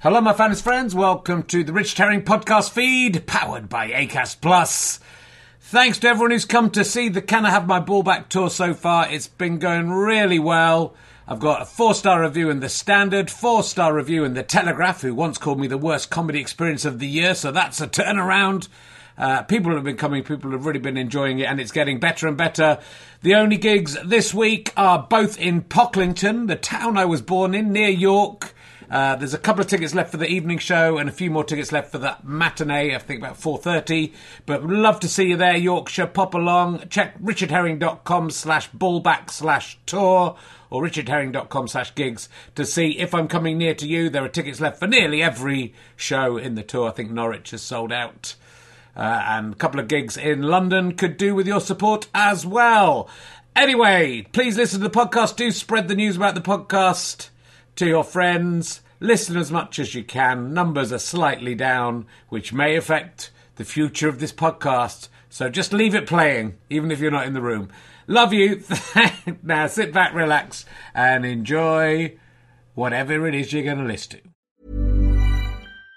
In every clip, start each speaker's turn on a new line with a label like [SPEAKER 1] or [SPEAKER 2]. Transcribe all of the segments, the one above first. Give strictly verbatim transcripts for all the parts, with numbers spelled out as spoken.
[SPEAKER 1] Hello, my fans friends. Welcome to the Richard Herring podcast feed, powered by Acast Plus. Thanks to everyone who's come to see the Can I Have My Ball Back tour so far. It's been going really well. I've got a four-star review in The Standard, four-star review in The Telegraph, who once called me the worst comedy experience of the year, so that's a turnaround. Uh, people have been coming, people have really been enjoying it, and it's getting better and better. The only gigs this week are both in Pocklington, the town I was born in, near York. Uh, there's a couple of tickets left for the evening show and a few more tickets left for the matinee, I think about four thirty. But would love to see you there, Yorkshire. Pop along. Check richardherring.com slash ballback slash tour or richardherring.com slash gigs to see if I'm coming near to you. There are tickets left for nearly every show in the tour. I think Norwich has sold out. Uh, and a couple of gigs in London could do with your support as well. Anyway, please listen to the podcast. Do spread the news about the podcast to your friends. Listen as much as you can. Numbers are slightly down, which may affect the future of this podcast. So just leave it playing, even if you're not in the room. Love you. Now sit back, relax, and enjoy whatever it is you're going to listen to.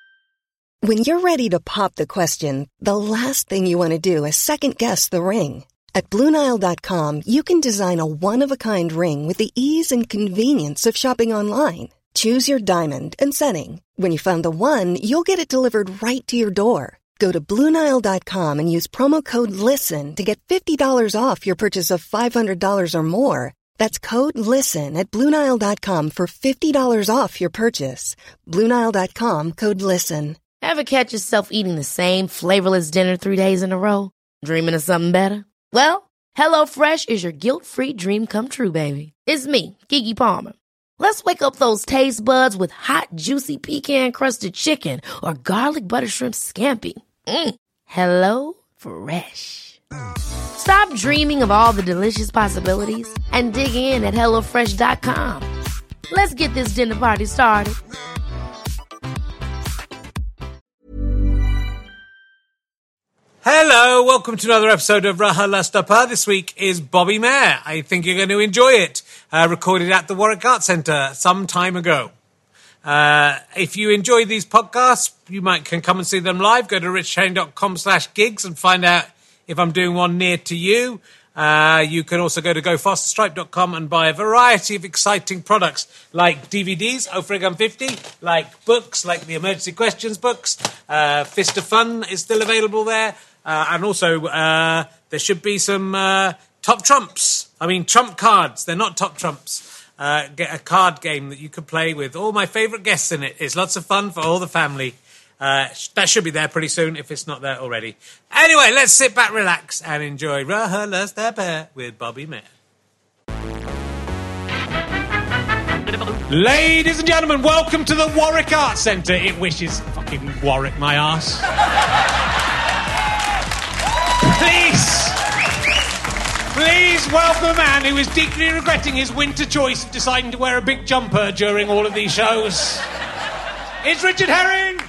[SPEAKER 2] When you're ready to pop the question, the last thing you want to do is second-guess the ring. At Blue Nile dot com, you can design a one-of-a-kind ring with the ease and convenience of shopping online. Choose your diamond and setting. When you find the one, you'll get it delivered right to your door. Go to Blue Nile dot com and use promo code LISTEN to get fifty dollars off your purchase of five hundred dollars or more. That's code LISTEN at Blue Nile dot com for fifty dollars off your purchase. Blue Nile dot com, code LISTEN.
[SPEAKER 3] Ever catch yourself eating the same flavorless dinner three days in a row? Dreaming of something better? Well, HelloFresh is your guilt-free dream come true, baby. It's me, Keke Palmer. Let's wake up those taste buds with hot, juicy pecan-crusted chicken or garlic butter shrimp scampi. Mm. Hello Fresh. Stop dreaming of all the delicious possibilities and dig in at hello fresh dot com. Let's get this dinner party started.
[SPEAKER 1] Hello, welcome to another episode of RHLSTP. This week is Bobby Mair. I think you're going to enjoy it. Uh, recorded at the Warwick Arts Centre some time ago. Uh, if you enjoy these podcasts, you might can come and see them live. Go to richardherring.com slash gigs and find out if I'm doing one near to you. Uh, you can also go to go faster stripe dot com and buy a variety of exciting products like D V Ds, oh frig fifty, like books, like the Emergency Questions books. Uh, Fist of Fun is still available there. Uh, and also, uh, there should be some uh, top trumps. I mean, trump cards. They're not top trumps. Uh, get a card game that you could play with all my favourite guests in it. It's lots of fun for all the family. Uh, that should be there pretty soon if it's not there already. Anyway, let's sit back, relax, and enjoy RHLSTP with Bobby Mair. Ladies and gentlemen, welcome to the Warwick Arts Centre. It wishes fucking Warwick my arse. Please, please welcome a man who is deeply regretting his winter choice of deciding to wear a big jumper during all of these shows. It's Richard Herring!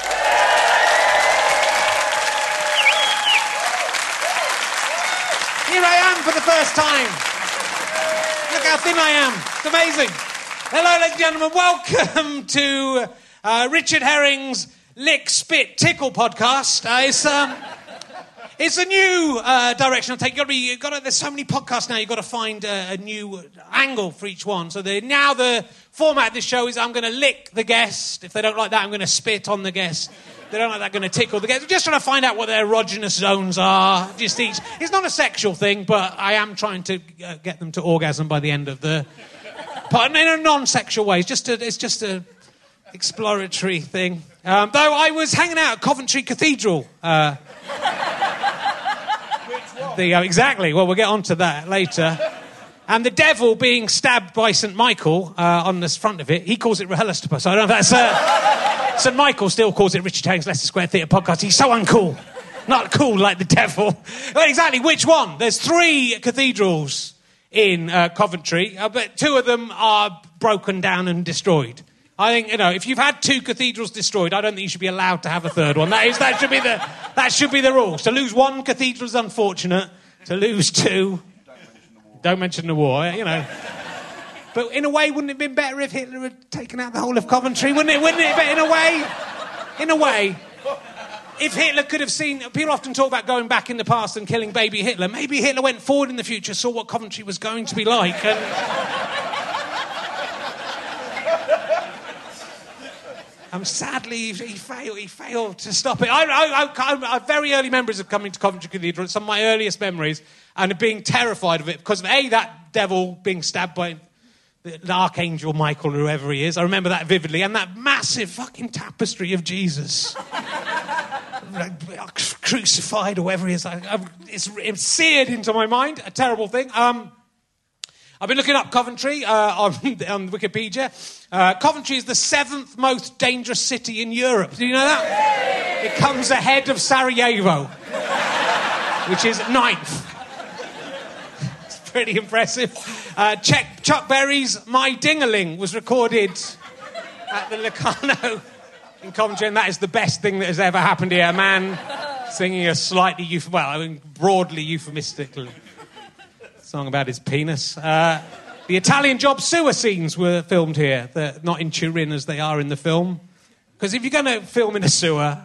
[SPEAKER 1] Here I am for the first time. Look how thin I am. It's amazing. Hello, ladies and gentlemen. Welcome to uh, Richard Herring's Lick, Spit, Tickle podcast. Uh, it's... Um, It's a new uh, direction I'll take. You've got to be, you've got to, there's so many podcasts now, you've got to find a, a new angle for each one. So the, now the format of this show is I'm going to lick the guest. If they don't like that, I'm going to spit on the guest. If they don't like that, I'm going to tickle the guest. We're just trying to find out what their erogenous zones are. Just each. It's not a sexual thing, but I am trying to uh, get them to orgasm by the end of the pod. In a non-sexual way. It's just a, it's just a exploratory thing. Um, though I was hanging out at Coventry Cathedral... Uh, The, uh, exactly. Well, we'll get on to that later. And the devil being stabbed by Saint Michael uh, on the front of it, he calls it RHLSTP. So I don't know if that's... Uh, Saint Michael still calls it Richard Herring's Leicester Square Theatre podcast. He's so uncool. Not cool like the devil. Well, exactly. Which one? There's three cathedrals in uh, Coventry, uh, but two of them are broken down and destroyed. I think, you know, if you've had two cathedrals destroyed, I don't think you should be allowed to have a third one. That is, that should be the, that should be the rule. To lose one cathedral is unfortunate. To lose two, don't mention the war. Don't mention the war, you know.
[SPEAKER 4] But in a way, wouldn't it have been better if Hitler had taken out the whole of Coventry? Wouldn't it? Wouldn't it? But in a way, in a way, if Hitler could have seen... People often talk about going back in the past and killing baby Hitler. Maybe Hitler went forward in the future, saw what Coventry was going to be like, and... Um, sadly, he, he failed. He failed to stop it. I, I, I, I have very early memories of coming to Coventry Cathedral. It's some of my earliest memories, and of being terrified of it because of a that devil being stabbed by the, the Archangel Michael, whoever he is. I remember that vividly, and that massive fucking tapestry of Jesus, crucified, or whoever he is. I, I, it's, it's seared into my mind. A terrible thing. Um, I've been looking up Coventry uh, on, on Wikipedia. Uh, Coventry is the seventh most dangerous city in Europe. Do you know that? It comes ahead of Sarajevo, which is ninth. It's pretty impressive. Uh, check Chuck Berry's My Ding-a-Ling was recorded at the Locarno in Coventry, and that is the best thing that has ever happened here. A man singing a slightly, euph- well, I mean, broadly euphemistically song about his penis. Uh, the Italian Job sewer scenes were filmed here. They're not in Turin as they are in the film. Because if you're going to film in a sewer,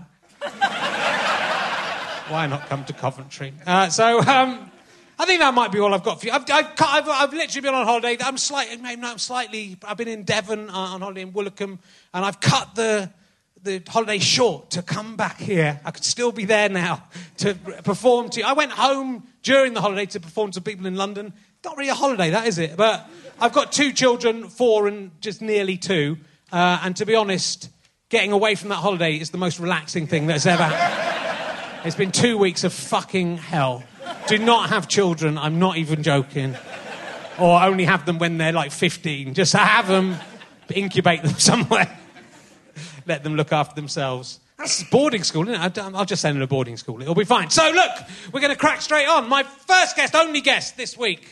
[SPEAKER 4] why not come to Coventry? Uh, so um, I think that might be all I've got for you. I've, I've, I've, I've literally been on holiday. I'm slightly, maybe not slightly. I've been in Devon uh, on holiday in Woolacombe, and I've cut the the holiday short to come back here. I could still be there now to perform to you. I went home during the holiday to perform to people in London. Not really a holiday, that is it? But I've got two children, four and just nearly two. Uh, and to be honest, getting away from that holiday is the most relaxing thing that's ever happened. It's been two weeks of fucking hell. Do not have children, I'm not even joking. Or only have them when they're like fifteen. Just have them, incubate them somewhere. Let them look after themselves. That's boarding school, isn't it? I'll just send them to boarding school. It'll be fine. So, look, we're going to crack straight on. My first guest, only guest this week.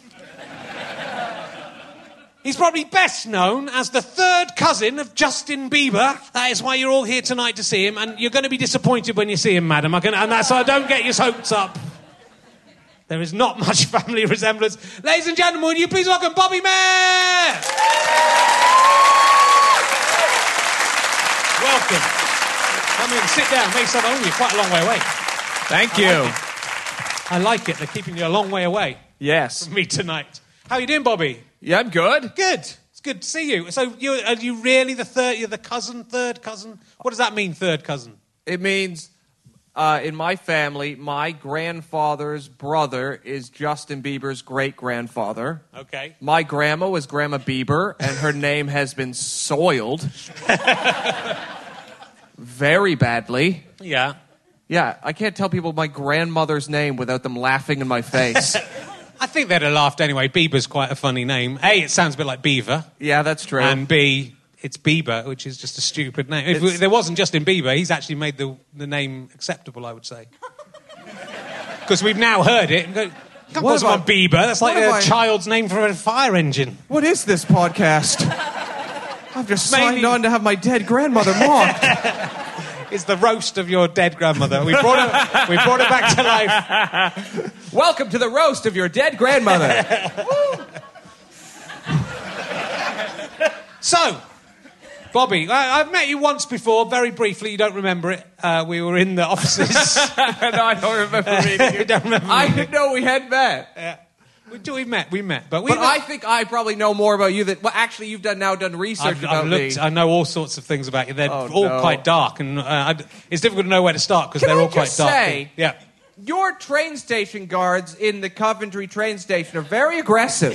[SPEAKER 4] He's probably best known as the third cousin of Justin Bieber. That is why you're all here tonight to see him, and you're going to be disappointed when you see him, madam. I can, and that's so don't get your hopes up. There is not much family resemblance. Ladies and gentlemen, will you please welcome Bobby Mayer? Welcome. Come in, sit down, make yourself home. You're quite a long way away.
[SPEAKER 5] Thank you.
[SPEAKER 4] I like, I like it. They're keeping you a long way away.
[SPEAKER 5] Yes.
[SPEAKER 4] From me tonight. How are you doing, Bobby?
[SPEAKER 5] Yeah, I'm good.
[SPEAKER 4] Good. It's good to see you. So, you are you really the third? You're the cousin, third cousin. What does that mean, third cousin?
[SPEAKER 5] It means uh, in my family, my grandfather's brother is Justin Bieber's great grandfather.
[SPEAKER 4] Okay.
[SPEAKER 5] My grandma was Grandma Bieber, and her name has been soiled. Very badly.
[SPEAKER 4] Yeah.
[SPEAKER 5] Yeah, I can't tell people my grandmother's name without them laughing in my face.
[SPEAKER 4] I think they'd have laughed anyway. Bieber's quite a funny name. A, it sounds a bit like Beaver.
[SPEAKER 5] Yeah, that's true.
[SPEAKER 4] And B, it's Bieber, which is just a stupid name. If it's... there wasn't Justin Bieber, he's actually made the, the name acceptable, I would say. Because we've now heard it. Can't call someone Bieber. That's like a I... child's name for a fire engine.
[SPEAKER 5] What is this podcast? I've just Maybe. signed on to have my dead grandmother mocked.
[SPEAKER 4] It's the roast of your dead grandmother. We brought her, we brought her back to life.
[SPEAKER 5] Welcome to the roast of your dead grandmother.
[SPEAKER 4] So, Bobby, I, I've met you once before, very briefly. You don't remember it. Uh, we were in the offices.
[SPEAKER 5] No, I don't remember meeting you.
[SPEAKER 4] You don't remember
[SPEAKER 5] I didn't know we had met.
[SPEAKER 4] Yeah. We, do, we met, we met. But, we
[SPEAKER 5] but
[SPEAKER 4] met.
[SPEAKER 5] I think I probably know more about you than... Well, actually, you've done now done research
[SPEAKER 4] I've,
[SPEAKER 5] about
[SPEAKER 4] I've looked,
[SPEAKER 5] me.
[SPEAKER 4] I know all sorts of things about you. They're
[SPEAKER 5] oh,
[SPEAKER 4] all
[SPEAKER 5] no.
[SPEAKER 4] quite dark, and uh, I, it's difficult to know where to start because they're
[SPEAKER 5] I
[SPEAKER 4] all quite
[SPEAKER 5] just
[SPEAKER 4] dark.
[SPEAKER 5] Say,
[SPEAKER 4] yeah.
[SPEAKER 5] Your train station guards in the Coventry train station are very aggressive.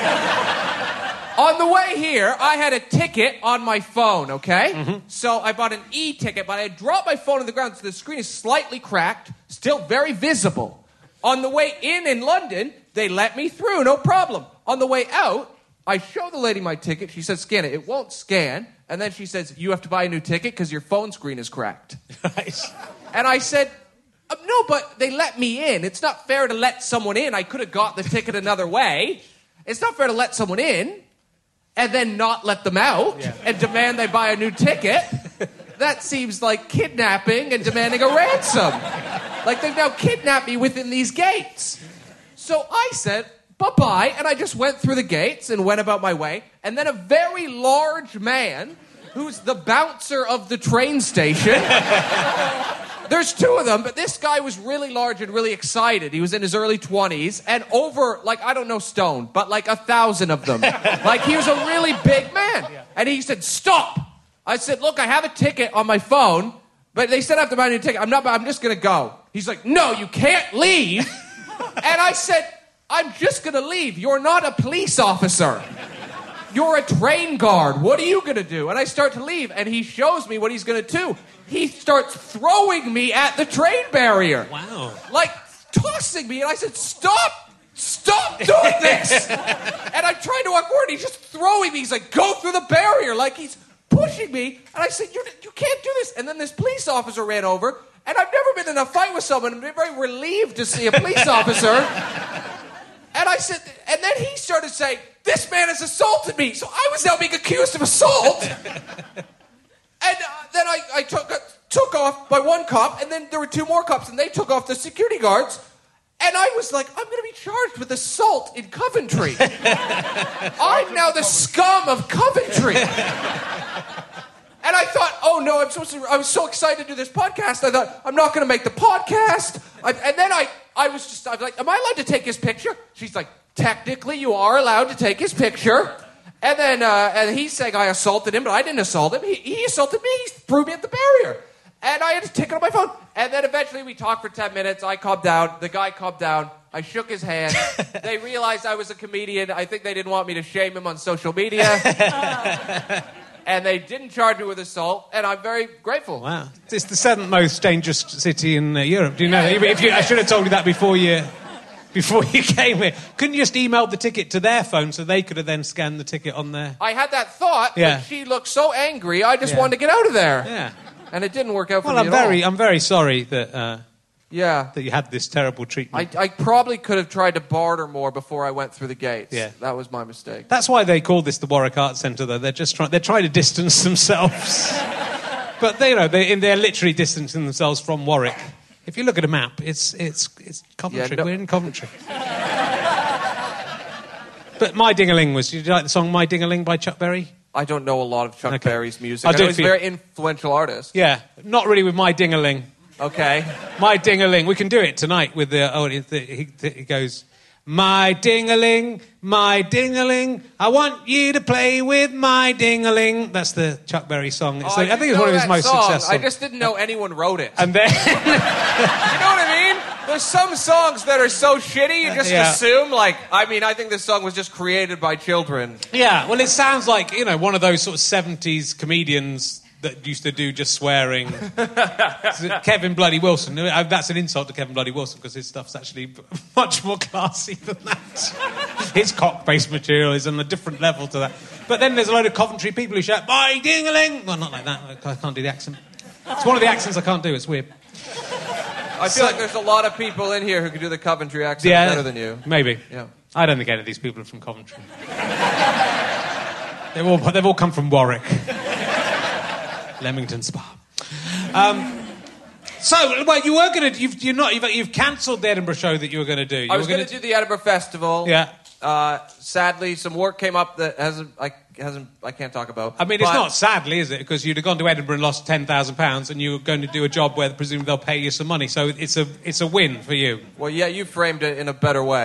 [SPEAKER 5] On the way here, I had a ticket on my phone, okay? Mm-hmm. So I bought an e-ticket, but I had dropped my phone on the ground, so the screen is slightly cracked, still very visible. On the way in in London, they let me through, no problem. On the way out, I show the lady my ticket. She says, scan it. It won't scan. And then she says, you have to buy a new ticket because your phone screen is cracked.
[SPEAKER 4] Nice.
[SPEAKER 5] And I said, uh, no, but they let me in. It's not fair to let someone in. I could have got the ticket another way. It's not fair to let someone in and then not let them out yeah. and demand they buy a new ticket. That seems like kidnapping and demanding a ransom. Like they've now kidnapped me within these gates. So I said, bye-bye, and I just went through the gates and went about my way. And then a very large man, who's the bouncer of the train station. There's two of them, but this guy was really large and really excited. He was in his early twenties, and over, like, I don't know stone, but like a thousand of them. Like, he was a really big man. And he said, stop! I said, look, I have a ticket on my phone, but they said I have to buy a new ticket. I'm not, I'm just gonna go. He's like, no, you can't leave. And I said, I'm just gonna leave. You're not a police officer. You're a train guard. What are you gonna do? And I start to leave, and he shows me what he's gonna do. He starts throwing me at the train barrier.
[SPEAKER 4] Wow.
[SPEAKER 5] Like, tossing me. And I said, stop! Stop doing this! And I'm trying to walk forward, and he's just throwing me. He's like, go through the barrier. Like, he's pushing me. And I said, you, you can't do this. And then this police officer ran over, and I've never been in a fight with someone. I'm very relieved to see a police officer. And I said, and then he started saying, this man has assaulted me. So I was now being accused of assault. And uh, then I, I took, uh, took off by one cop, and then there were two more cops, and they took off the security guards. And I was like, I'm going to be charged with assault in Coventry. I'm now the scum of Coventry. And I thought, oh no, I'm supposed to, I was so excited to do this podcast. I thought, I'm not going to make the podcast. I, and then I, I was just, I was like, am I allowed to take his picture? She's like, technically you are allowed to take his picture. And then uh, and he's saying I assaulted him, but I didn't assault him. He, he assaulted me. He threw me at the barrier. And I had to take it on my phone. And then eventually we talked for ten minutes. I calmed down. The guy calmed down. I shook his hand. They realized I was a comedian. I think they didn't want me to shame him on social media. And they didn't charge me with assault. And I'm very grateful.
[SPEAKER 4] Wow. It's the seventh most dangerous city in uh, Europe. Do you know that? If you, I should have told you that before you... Before you came here, couldn't you just email the ticket to their phone so they could have then scanned the ticket on their...
[SPEAKER 5] I had that thought,
[SPEAKER 4] yeah.
[SPEAKER 5] but she looked so angry, I just
[SPEAKER 4] yeah.
[SPEAKER 5] wanted to get out of there.
[SPEAKER 4] Yeah.
[SPEAKER 5] And it didn't work out for
[SPEAKER 4] well,
[SPEAKER 5] me
[SPEAKER 4] I'm
[SPEAKER 5] at
[SPEAKER 4] very,
[SPEAKER 5] all.
[SPEAKER 4] I'm very sorry that uh,
[SPEAKER 5] yeah.
[SPEAKER 4] that you had this terrible treatment.
[SPEAKER 5] I, I probably could have tried to barter more before I went through the gates.
[SPEAKER 4] Yeah.
[SPEAKER 5] That was my mistake.
[SPEAKER 4] That's why they call this the Warwick Arts Centre, though. They're just trying, they're trying to distance themselves. But, they, you know, they, they're literally distancing themselves from Warwick. If you look at a map, it's it's it's Coventry.
[SPEAKER 5] Yeah, no.
[SPEAKER 4] We're in Coventry. But My Ding-a-Ling was... Did you like the song My Ding-a-Ling by Chuck Berry?
[SPEAKER 5] I don't know a lot of Chuck
[SPEAKER 4] Okay.
[SPEAKER 5] Berry's music.
[SPEAKER 4] I'll
[SPEAKER 5] I
[SPEAKER 4] do
[SPEAKER 5] know
[SPEAKER 4] it
[SPEAKER 5] he's
[SPEAKER 4] for
[SPEAKER 5] a
[SPEAKER 4] you.
[SPEAKER 5] very influential artist.
[SPEAKER 4] Yeah, not really with My Ding-a-Ling.
[SPEAKER 5] Okay.
[SPEAKER 4] My Ding-a-Ling. We can do it tonight with the... Oh, it, he, he goes... My ding-a-ling, my ding-a-ling, I want you to play with my ding-a-ling. That's the Chuck Berry song. It's
[SPEAKER 5] Oh,
[SPEAKER 4] like, I,
[SPEAKER 5] I
[SPEAKER 4] think it's one of his most
[SPEAKER 5] song.
[SPEAKER 4] successful.
[SPEAKER 5] I just didn't know anyone wrote it.
[SPEAKER 4] And then...
[SPEAKER 5] You know what I mean? There's some songs that are so shitty, you just
[SPEAKER 4] Yeah.
[SPEAKER 5] assume, like, I mean, I think this song was just created by children.
[SPEAKER 4] Yeah, well, it sounds like, you know, one of those sort of seventies comedians that used to do just swearing. Kevin Bloody Wilson. That's an insult to Kevin Bloody Wilson because his stuff's actually much more classy than that. His cock-based material is on a different level to that. But then there's a load of Coventry people who shout, "My ding-a-ling!" Well, not like that. I can't do the accent. It's one of the accents I can't do. It's weird.
[SPEAKER 5] I feel
[SPEAKER 4] So-
[SPEAKER 5] like there's a lot of people in here who can do the Coventry accent
[SPEAKER 4] Yeah,
[SPEAKER 5] better than you.
[SPEAKER 4] Maybe.
[SPEAKER 5] Yeah.
[SPEAKER 4] I don't think any of these people are from Coventry. they've all they've all come from Warwick, Leamington Spa. Um, so, well, you were going to you've you're not you've, you've cancelled the Edinburgh show that you were going to do. You
[SPEAKER 5] I was
[SPEAKER 4] were
[SPEAKER 5] going to do the Edinburgh Festival.
[SPEAKER 4] Yeah.
[SPEAKER 5] Uh, sadly, some work came up that hasn't I hasn't I can't talk about.
[SPEAKER 4] I mean, it's
[SPEAKER 5] But-
[SPEAKER 4] not sadly, is it? Because you'd have gone to Edinburgh and lost ten thousand pounds, and you were going to do a job where presumably they'll pay you some money. So it's a it's a win for you.
[SPEAKER 5] Well, yeah, you framed it in a better way.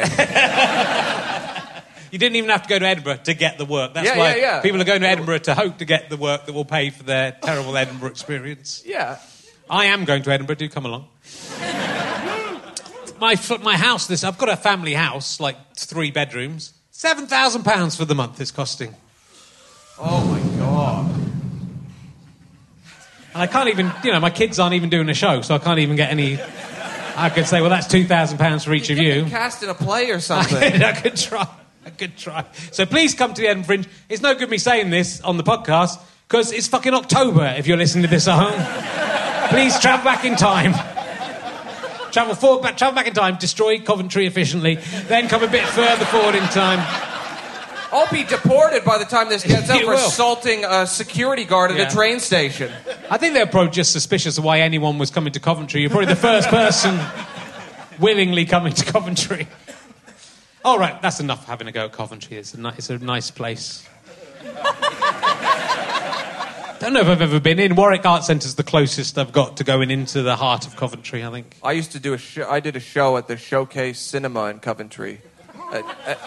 [SPEAKER 4] You didn't even have to go to Edinburgh to get the work. That's
[SPEAKER 5] Yeah,
[SPEAKER 4] why
[SPEAKER 5] yeah, yeah.
[SPEAKER 4] people are going to Edinburgh to hope to get the work that will pay for their terrible Edinburgh experience.
[SPEAKER 5] Yeah.
[SPEAKER 4] I am going to Edinburgh. Do come along. my my house. This I've got a family house, like three bedrooms. Seven thousand pounds for the month it's costing.
[SPEAKER 5] Oh my god.
[SPEAKER 4] And I can't even, you know, my kids aren't even doing a show, so I can't even get any. I could say, well, that's two thousand pounds for each of
[SPEAKER 5] Get
[SPEAKER 4] you.
[SPEAKER 5] me cast in a play or something.
[SPEAKER 4] I could, I could try. I could try. So please come to the Edinburgh Fringe. It's no good me saying this on the podcast because it's fucking October. If you're listening to this at home, please travel back in time. Travel forward, back, travel back in time. Destroy Coventry efficiently. Then come a bit further forward in time.
[SPEAKER 5] I'll be deported by the time this gets out
[SPEAKER 4] You
[SPEAKER 5] for
[SPEAKER 4] will.
[SPEAKER 5] assaulting a security guard at
[SPEAKER 4] Yeah.
[SPEAKER 5] a train station.
[SPEAKER 4] I think they're probably just suspicious of why anyone was coming to Coventry. You're probably the first person willingly coming to Coventry. Oh, right, that's enough having a go at Coventry. It's a, ni- it's a nice place. Don't know if I've ever been in. Warwick Art Centre's the closest I've got to going into the heart of Coventry, I think.
[SPEAKER 5] I used to do a show. I did a show at the Showcase Cinema in Coventry. Uh, uh,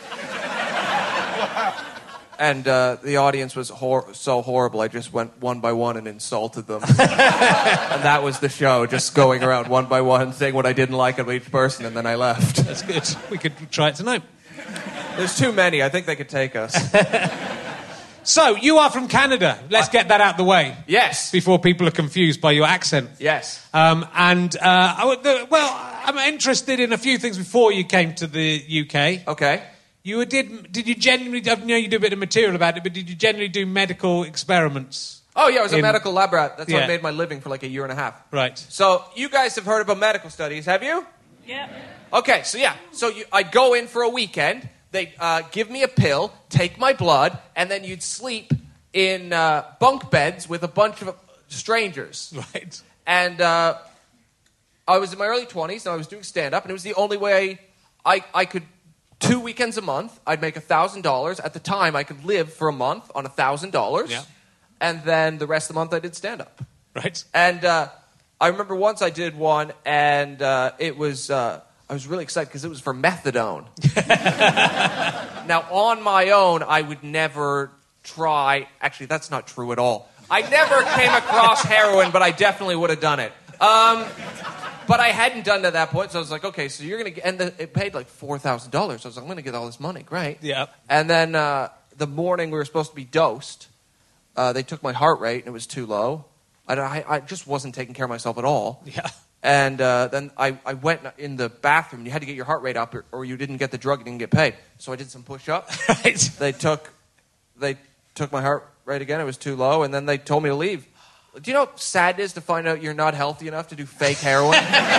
[SPEAKER 5] and uh, the audience was hor- so horrible, I just went one by one and insulted them. And that was the show, just going around one by one, saying what I didn't like of each person, and then I left.
[SPEAKER 4] That's good. We could try it tonight.
[SPEAKER 5] There's too many. I think they could take us.
[SPEAKER 4] So, you are from Canada. Let's get that out the way.
[SPEAKER 5] Yes.
[SPEAKER 4] Before people are confused by your accent.
[SPEAKER 5] Yes.
[SPEAKER 4] Um, and, uh, I would, the, well, I'm interested in a few things before you came to the U K.
[SPEAKER 5] Okay.
[SPEAKER 4] You did, did you genuinely, I know you do a bit of material about it, but did you generally do medical experiments?
[SPEAKER 5] Oh, yeah, I was a
[SPEAKER 4] In-
[SPEAKER 5] medical lab rat. That's how
[SPEAKER 4] Yeah.
[SPEAKER 5] I made my living for like a year and a half.
[SPEAKER 4] Right.
[SPEAKER 5] So, you guys have heard about medical studies, have you?
[SPEAKER 6] Yeah.
[SPEAKER 5] Okay, so yeah. So you, I'd go in for a weekend. They'd uh, give me a pill, take my blood, and then you'd sleep in uh, bunk beds with a bunch of strangers.
[SPEAKER 4] Right.
[SPEAKER 5] And uh, I was in my early twenties, and I was doing stand-up, and it was the only way I, I could... Two weekends a month, I'd make one thousand dollars. At the time, I could live for a month on one thousand dollars.
[SPEAKER 4] Yeah.
[SPEAKER 5] And then the rest of the month, I did stand-up.
[SPEAKER 4] Right.
[SPEAKER 5] And uh, I remember once I did one, and uh, it was... Uh, I was really excited because it was for methadone. Now, on my own, I would never try... Actually, that's not true at all. I never came across heroin, but I definitely would have done it. Um, but I hadn't done it at that point, so I was like, okay, so you're going to get... And the, it paid like four thousand dollars. So I was like, I'm going to get all this money. Great.
[SPEAKER 4] Yeah.
[SPEAKER 5] And then uh, the morning we were supposed to be dosed, uh, they took my heart rate, and it was too low. I, I, I just wasn't taking care of myself at all.
[SPEAKER 4] Yeah.
[SPEAKER 5] And uh, then I, I went in the bathroom. You had to get your heart rate up, or, or you didn't get the drug. You didn't get paid. So I did some push-ups.
[SPEAKER 4] Right.
[SPEAKER 5] They took, they took my heart rate again. It was too low, and then they told me to leave. Do you know how sad it is to find out you're not healthy enough to do fake heroin?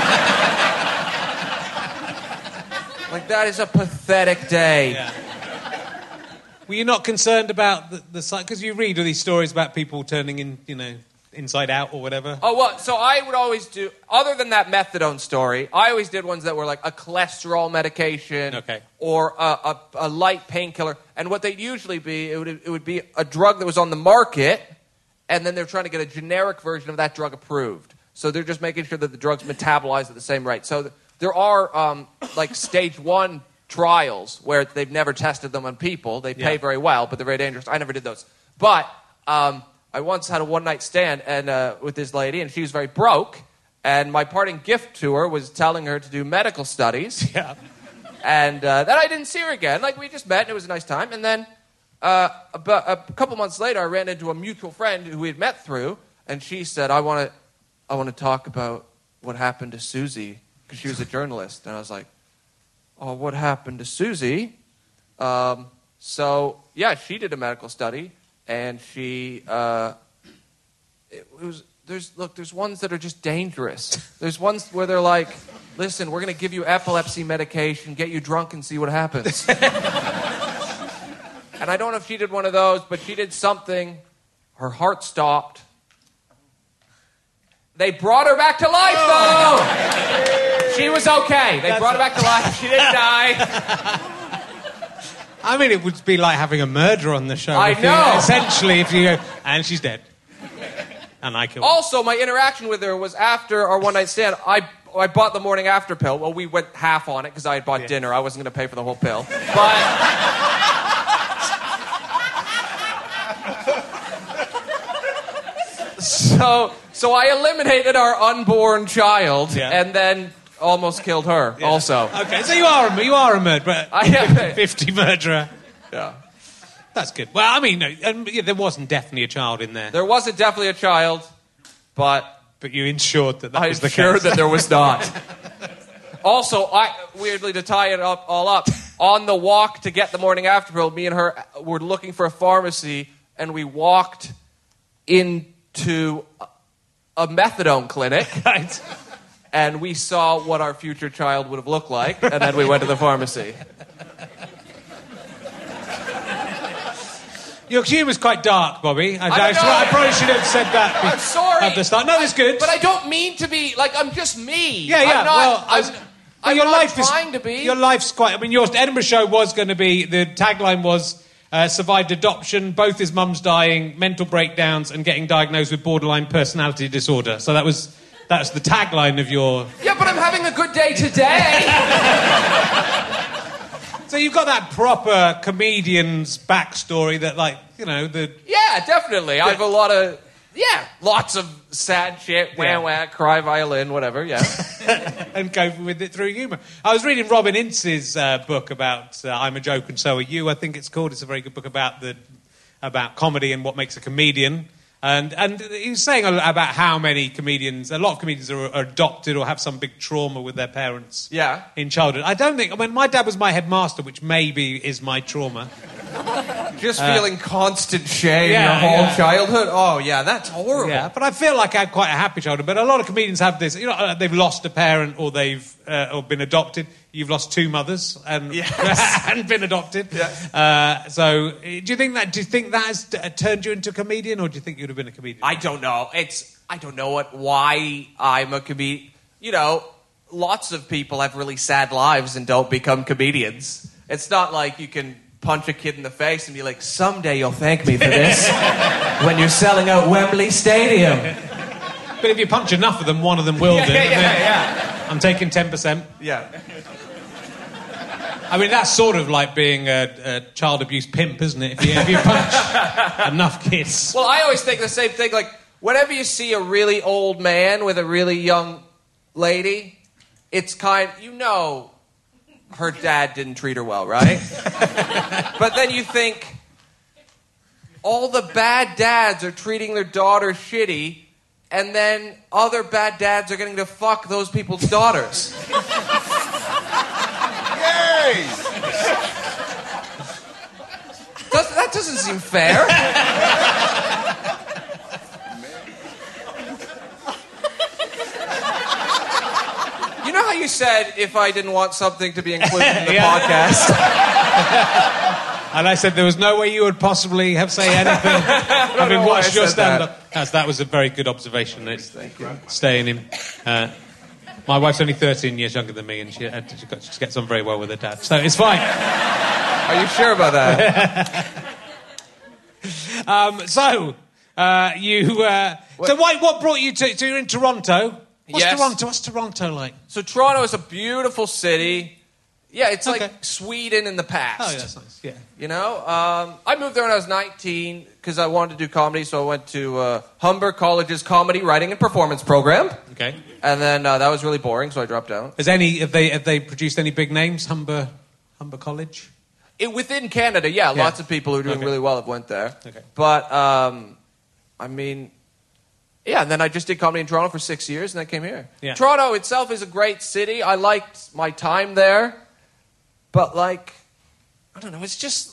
[SPEAKER 5] Like, that is a pathetic day.
[SPEAKER 4] Yeah. Were you not concerned about the, the side? Because you read all these stories about people turning in, you know, inside out or whatever.
[SPEAKER 5] Oh, well, so I would always do, other than that methadone story, I always did ones that were like a cholesterol medication
[SPEAKER 4] Okay.
[SPEAKER 5] or a, a, a light painkiller. And what they'd usually be, it would, it would be a drug that was on the market, and then they're trying to get a generic version of that drug approved. So they're just making sure that the drug's metabolized at the same rate. So th- there are, um, like, stage one trials where they've never tested them on people. They pay
[SPEAKER 4] Yeah.
[SPEAKER 5] very well, but they're very dangerous. I never did those. But... Um, I once had a one-night stand and uh, with this lady, and she was very broke, and my parting gift to her was telling her to do medical studies.
[SPEAKER 4] Yeah.
[SPEAKER 5] And uh, then I didn't see her again. Like, we just met, and it was a nice time. And then uh, about a couple months later, I ran into a mutual friend who we had met through, and she said, I want to I want to talk about what happened to Susie, because she was a journalist. And I was like, oh, what happened to Susie? Um, so, yeah, she did a medical study. And she, uh, it was, there's, look, there's ones that are just dangerous. There's ones where they're like, listen, we're going to give you epilepsy medication, get you drunk and see what happens. And I don't know if she did one of those, but she did something. Her heart stopped. They brought her back to life, though! She was okay. They
[SPEAKER 4] That's
[SPEAKER 5] brought her back to life. She didn't die.
[SPEAKER 4] I mean, it would be like having a murderer on the show.
[SPEAKER 5] I
[SPEAKER 4] if you-
[SPEAKER 5] know.
[SPEAKER 4] essentially, if you go, and she's dead. And I killed her.
[SPEAKER 5] Also, my interaction with her was after our one-night stand. I I bought the morning after pill. Well, we went half on it because I had bought
[SPEAKER 4] Yeah.
[SPEAKER 5] dinner. I wasn't going to pay for the whole pill. But... so, so I eliminated our unborn child
[SPEAKER 4] Yeah.
[SPEAKER 5] and then almost killed her
[SPEAKER 4] Yeah.
[SPEAKER 5] also.
[SPEAKER 4] Okay, so you are a, you are a murderer.
[SPEAKER 5] I am.
[SPEAKER 4] fifty murderer.
[SPEAKER 5] Yeah.
[SPEAKER 4] That's good. Well, I mean, no, um, yeah, there wasn't definitely a child in there.
[SPEAKER 5] There wasn't definitely a child, but...
[SPEAKER 4] But you ensured that that
[SPEAKER 5] I'm
[SPEAKER 4] was the
[SPEAKER 5] sure
[SPEAKER 4] case.
[SPEAKER 5] that there was not. Also, I weirdly, to tie it up all up, on the walk to get the morning after pill, me and her were looking for a pharmacy, and we walked into a methadone clinic,
[SPEAKER 4] Right.
[SPEAKER 5] and we saw what our future child would have looked like, and then we went to the pharmacy.
[SPEAKER 4] Your humour's quite dark, Bobby. I,
[SPEAKER 5] I don't
[SPEAKER 4] I,
[SPEAKER 5] know.
[SPEAKER 4] I probably should have said that.
[SPEAKER 5] I'm sorry.
[SPEAKER 4] At the start. No, it's good.
[SPEAKER 5] But I don't mean to be, like, I'm just me.
[SPEAKER 4] Yeah, yeah,
[SPEAKER 5] I'm not,
[SPEAKER 4] well, I
[SPEAKER 5] I'm,
[SPEAKER 4] was-
[SPEAKER 5] I'm I'm
[SPEAKER 4] your
[SPEAKER 5] not
[SPEAKER 4] life
[SPEAKER 5] trying
[SPEAKER 4] is,
[SPEAKER 5] to be.
[SPEAKER 4] Your life's quite... I mean, your Edinburgh show was going to be... The tagline was... Uh, survived adoption, both his mum's dying, mental breakdowns, and getting diagnosed with borderline personality disorder. So that was that's the tagline of your...
[SPEAKER 5] Yeah, but I'm having a good day today.
[SPEAKER 4] So you've got that proper comedian's backstory that, like, you know, the...
[SPEAKER 5] Yeah, definitely. I have a lot of... Yeah, lots of sad shit, wah,
[SPEAKER 4] Yeah.
[SPEAKER 5] wah, cry violin, whatever, yeah.
[SPEAKER 4] and go with it through humour. I was reading Robin Ince's uh, book about uh, I'm a Joke and So Are You, I think it's called. It's a very good book about the about comedy and what makes a comedian. And and he was saying a lot about how many comedians, a lot of comedians are, are adopted or have some big trauma with their parents
[SPEAKER 5] Yeah.
[SPEAKER 4] in childhood. I don't think, I mean, my dad was my headmaster, which maybe is my trauma.
[SPEAKER 5] Just feeling constant shame
[SPEAKER 4] yeah,
[SPEAKER 5] your whole
[SPEAKER 4] yeah.
[SPEAKER 5] childhood. Oh, yeah, that's horrible.
[SPEAKER 4] Yeah, but I feel like I had quite a happy childhood. But a lot of comedians have this, you know, uh, they've lost a parent or they've uh, or been adopted. You've lost two mothers and
[SPEAKER 5] Yes.
[SPEAKER 4] and been adopted.
[SPEAKER 5] Yes.
[SPEAKER 4] Uh, so, uh, do you think that? Do you think that has uh, turned you into a comedian, or do you think you'd have been a comedian?
[SPEAKER 5] I don't know. It's I don't know what why I'm a comedian. You know, lots of people have really sad lives and don't become comedians. It's not like you can punch a kid in the face and be like, someday you'll thank me for this when you're selling out Wembley Stadium.
[SPEAKER 4] But if you punch enough of them, one of them will
[SPEAKER 5] Yeah,
[SPEAKER 4] do.
[SPEAKER 5] yeah,
[SPEAKER 4] and then
[SPEAKER 5] yeah,
[SPEAKER 4] I'm taking ten percent.
[SPEAKER 5] yeah.
[SPEAKER 4] I mean, that's sort of like being a, a child abuse pimp, isn't it? If you, if you punch enough kids.
[SPEAKER 5] Well, I always think the same thing. Like, whenever you see a really old man with a really young lady, it's kind, you know, her dad didn't treat her well, right? But then you think, all the bad dads are treating their daughter shitty, and then other bad dads are getting to fuck those people's daughters.
[SPEAKER 6] Yay!
[SPEAKER 5] Does, that doesn't seem fair. You know how you said if I didn't want something to be included in the
[SPEAKER 4] Yeah.
[SPEAKER 5] podcast?
[SPEAKER 4] And I said there was no way you would possibly have say anything having
[SPEAKER 5] know why
[SPEAKER 4] watched
[SPEAKER 5] I
[SPEAKER 4] your
[SPEAKER 5] said that.
[SPEAKER 4] stand-up. That's, that was a very good observation. It's
[SPEAKER 5] Thank you.
[SPEAKER 4] staying in. Uh, my wife's only thirteen years younger than me, and she, uh, she, got, she gets on very well with her dad, so it's fine.
[SPEAKER 5] Are you sure about that?
[SPEAKER 4] Um, so, uh, you... Uh, so why, what brought you to... So you're in Toronto. What's
[SPEAKER 5] Yes.
[SPEAKER 4] Toronto? What's Toronto like?
[SPEAKER 5] So Toronto is a beautiful city. Yeah, it's
[SPEAKER 4] Okay.
[SPEAKER 5] like Sweden in the past.
[SPEAKER 4] Oh, yeah, that's nice. Yeah.
[SPEAKER 5] You know, um, I moved there when I was nineteen because I wanted to do comedy, so I went to uh, Humber College's comedy writing and performance program,
[SPEAKER 4] Okay.
[SPEAKER 5] and then uh, that was really boring, so I dropped out.
[SPEAKER 4] Has any... Have they, have they produced any big names? Humber... Humber College?
[SPEAKER 5] It, within Canada, yeah,
[SPEAKER 4] Yeah.
[SPEAKER 5] lots of people who are doing
[SPEAKER 4] Okay.
[SPEAKER 5] really well have went there.
[SPEAKER 4] Okay.
[SPEAKER 5] But um, I mean, yeah, and then I just did comedy in Toronto for six years, and then came here.
[SPEAKER 4] Yeah.
[SPEAKER 5] Toronto itself is a great city. I liked my time there, but like, I don't know. It's just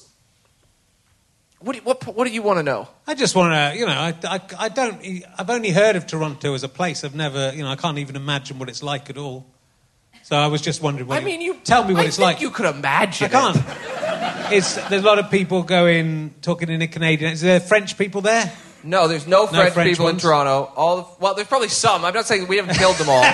[SPEAKER 5] what do you, what what do you want to know?
[SPEAKER 4] I just want to, you know, I, I, I don't... I've only heard of Toronto as a place. I've never... You know, I can't even imagine what it's like at all. So I was just wondering... What
[SPEAKER 5] I mean, you
[SPEAKER 4] Tell me what
[SPEAKER 5] I
[SPEAKER 4] it's
[SPEAKER 5] think
[SPEAKER 4] like.
[SPEAKER 5] You could imagine.
[SPEAKER 4] I can't. It's, there's a lot of people going, talking in a Canadian... Is there French people there?
[SPEAKER 5] It. No, there's no French,
[SPEAKER 4] French
[SPEAKER 5] people
[SPEAKER 4] ones?
[SPEAKER 5] in Toronto. All the, well, there's probably some. I'm not saying we haven't killed them all.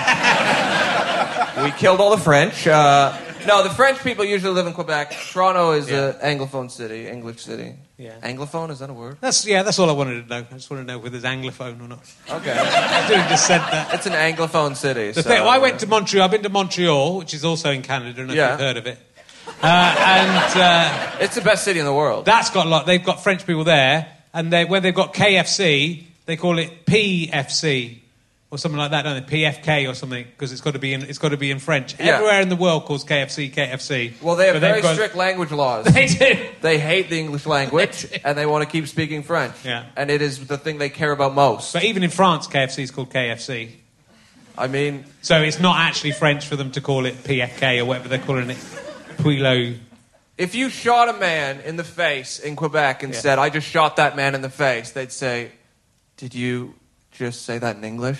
[SPEAKER 5] We killed all the French. Uh, no, the French people usually live in Quebec. Toronto is
[SPEAKER 4] Yeah.
[SPEAKER 5] an Anglophone city, English city.
[SPEAKER 4] Yeah.
[SPEAKER 5] Anglophone, is that a word?
[SPEAKER 4] That's Yeah, that's all I wanted to know. I just want to know whether it's Anglophone or not.
[SPEAKER 5] Okay.
[SPEAKER 4] I didn't just said that.
[SPEAKER 5] It's an Anglophone city.
[SPEAKER 4] The
[SPEAKER 5] so,
[SPEAKER 4] thing, well, I
[SPEAKER 5] uh,
[SPEAKER 4] went to Montreal. I've been to Montreal, which is also in Canada. I don't know
[SPEAKER 5] Yeah.
[SPEAKER 4] if you've heard of it. Uh, and uh,
[SPEAKER 5] It's the best city in the world.
[SPEAKER 4] that's got a lot. They've got French people there, and they, when they've got K F C, they call it P F C or something like that, don't they? P F K or something, because it's got to be in it's got to be in French.
[SPEAKER 5] Yeah.
[SPEAKER 4] Everywhere in the world calls K F C K F C.
[SPEAKER 5] Well, they have
[SPEAKER 4] But they've
[SPEAKER 5] very
[SPEAKER 4] got-
[SPEAKER 5] strict language laws.
[SPEAKER 4] They do.
[SPEAKER 5] They hate the English language, and they want to keep speaking French.
[SPEAKER 4] Yeah.
[SPEAKER 5] And it is the thing they care about most.
[SPEAKER 4] But even in France, K F C is called K F C.
[SPEAKER 5] I mean,
[SPEAKER 4] So it's not actually French for them to call it P F K or whatever they're calling it. Puilo.
[SPEAKER 5] if you shot a man in the face in Quebec and
[SPEAKER 4] Yeah.
[SPEAKER 5] said, I just shot that man in the face, they'd say, did you just say that in English?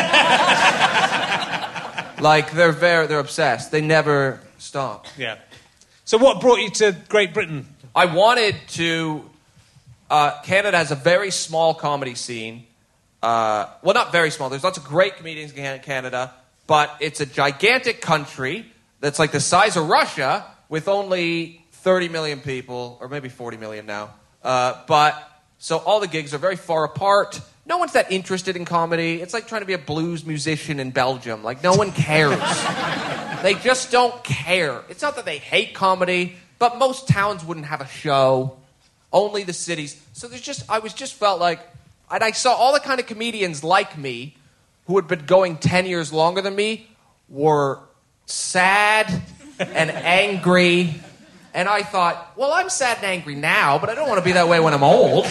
[SPEAKER 5] Like, they're very, they're obsessed. They never stop.
[SPEAKER 4] Yeah. So what brought you to Great Britain?
[SPEAKER 5] I wanted to... Uh, Canada has a very small comedy scene. Uh, well, not very small. There's lots of great comedians in Canada, but it's a gigantic country. that's like the size of Russia with only thirty million people, or maybe forty million now. Uh, but, so all the gigs are very far apart. No one's that interested in comedy. It's like trying to be a blues musician in Belgium. Like, no one cares. They just don't care. It's not that they hate comedy, but most towns wouldn't have a show. Only the cities. So there's just, I was just felt like, and I saw all the kind of comedians like me who had been going ten years longer than me were sad and angry. And I thought, well, I'm sad and angry now, but I don't want to be that way when I'm old.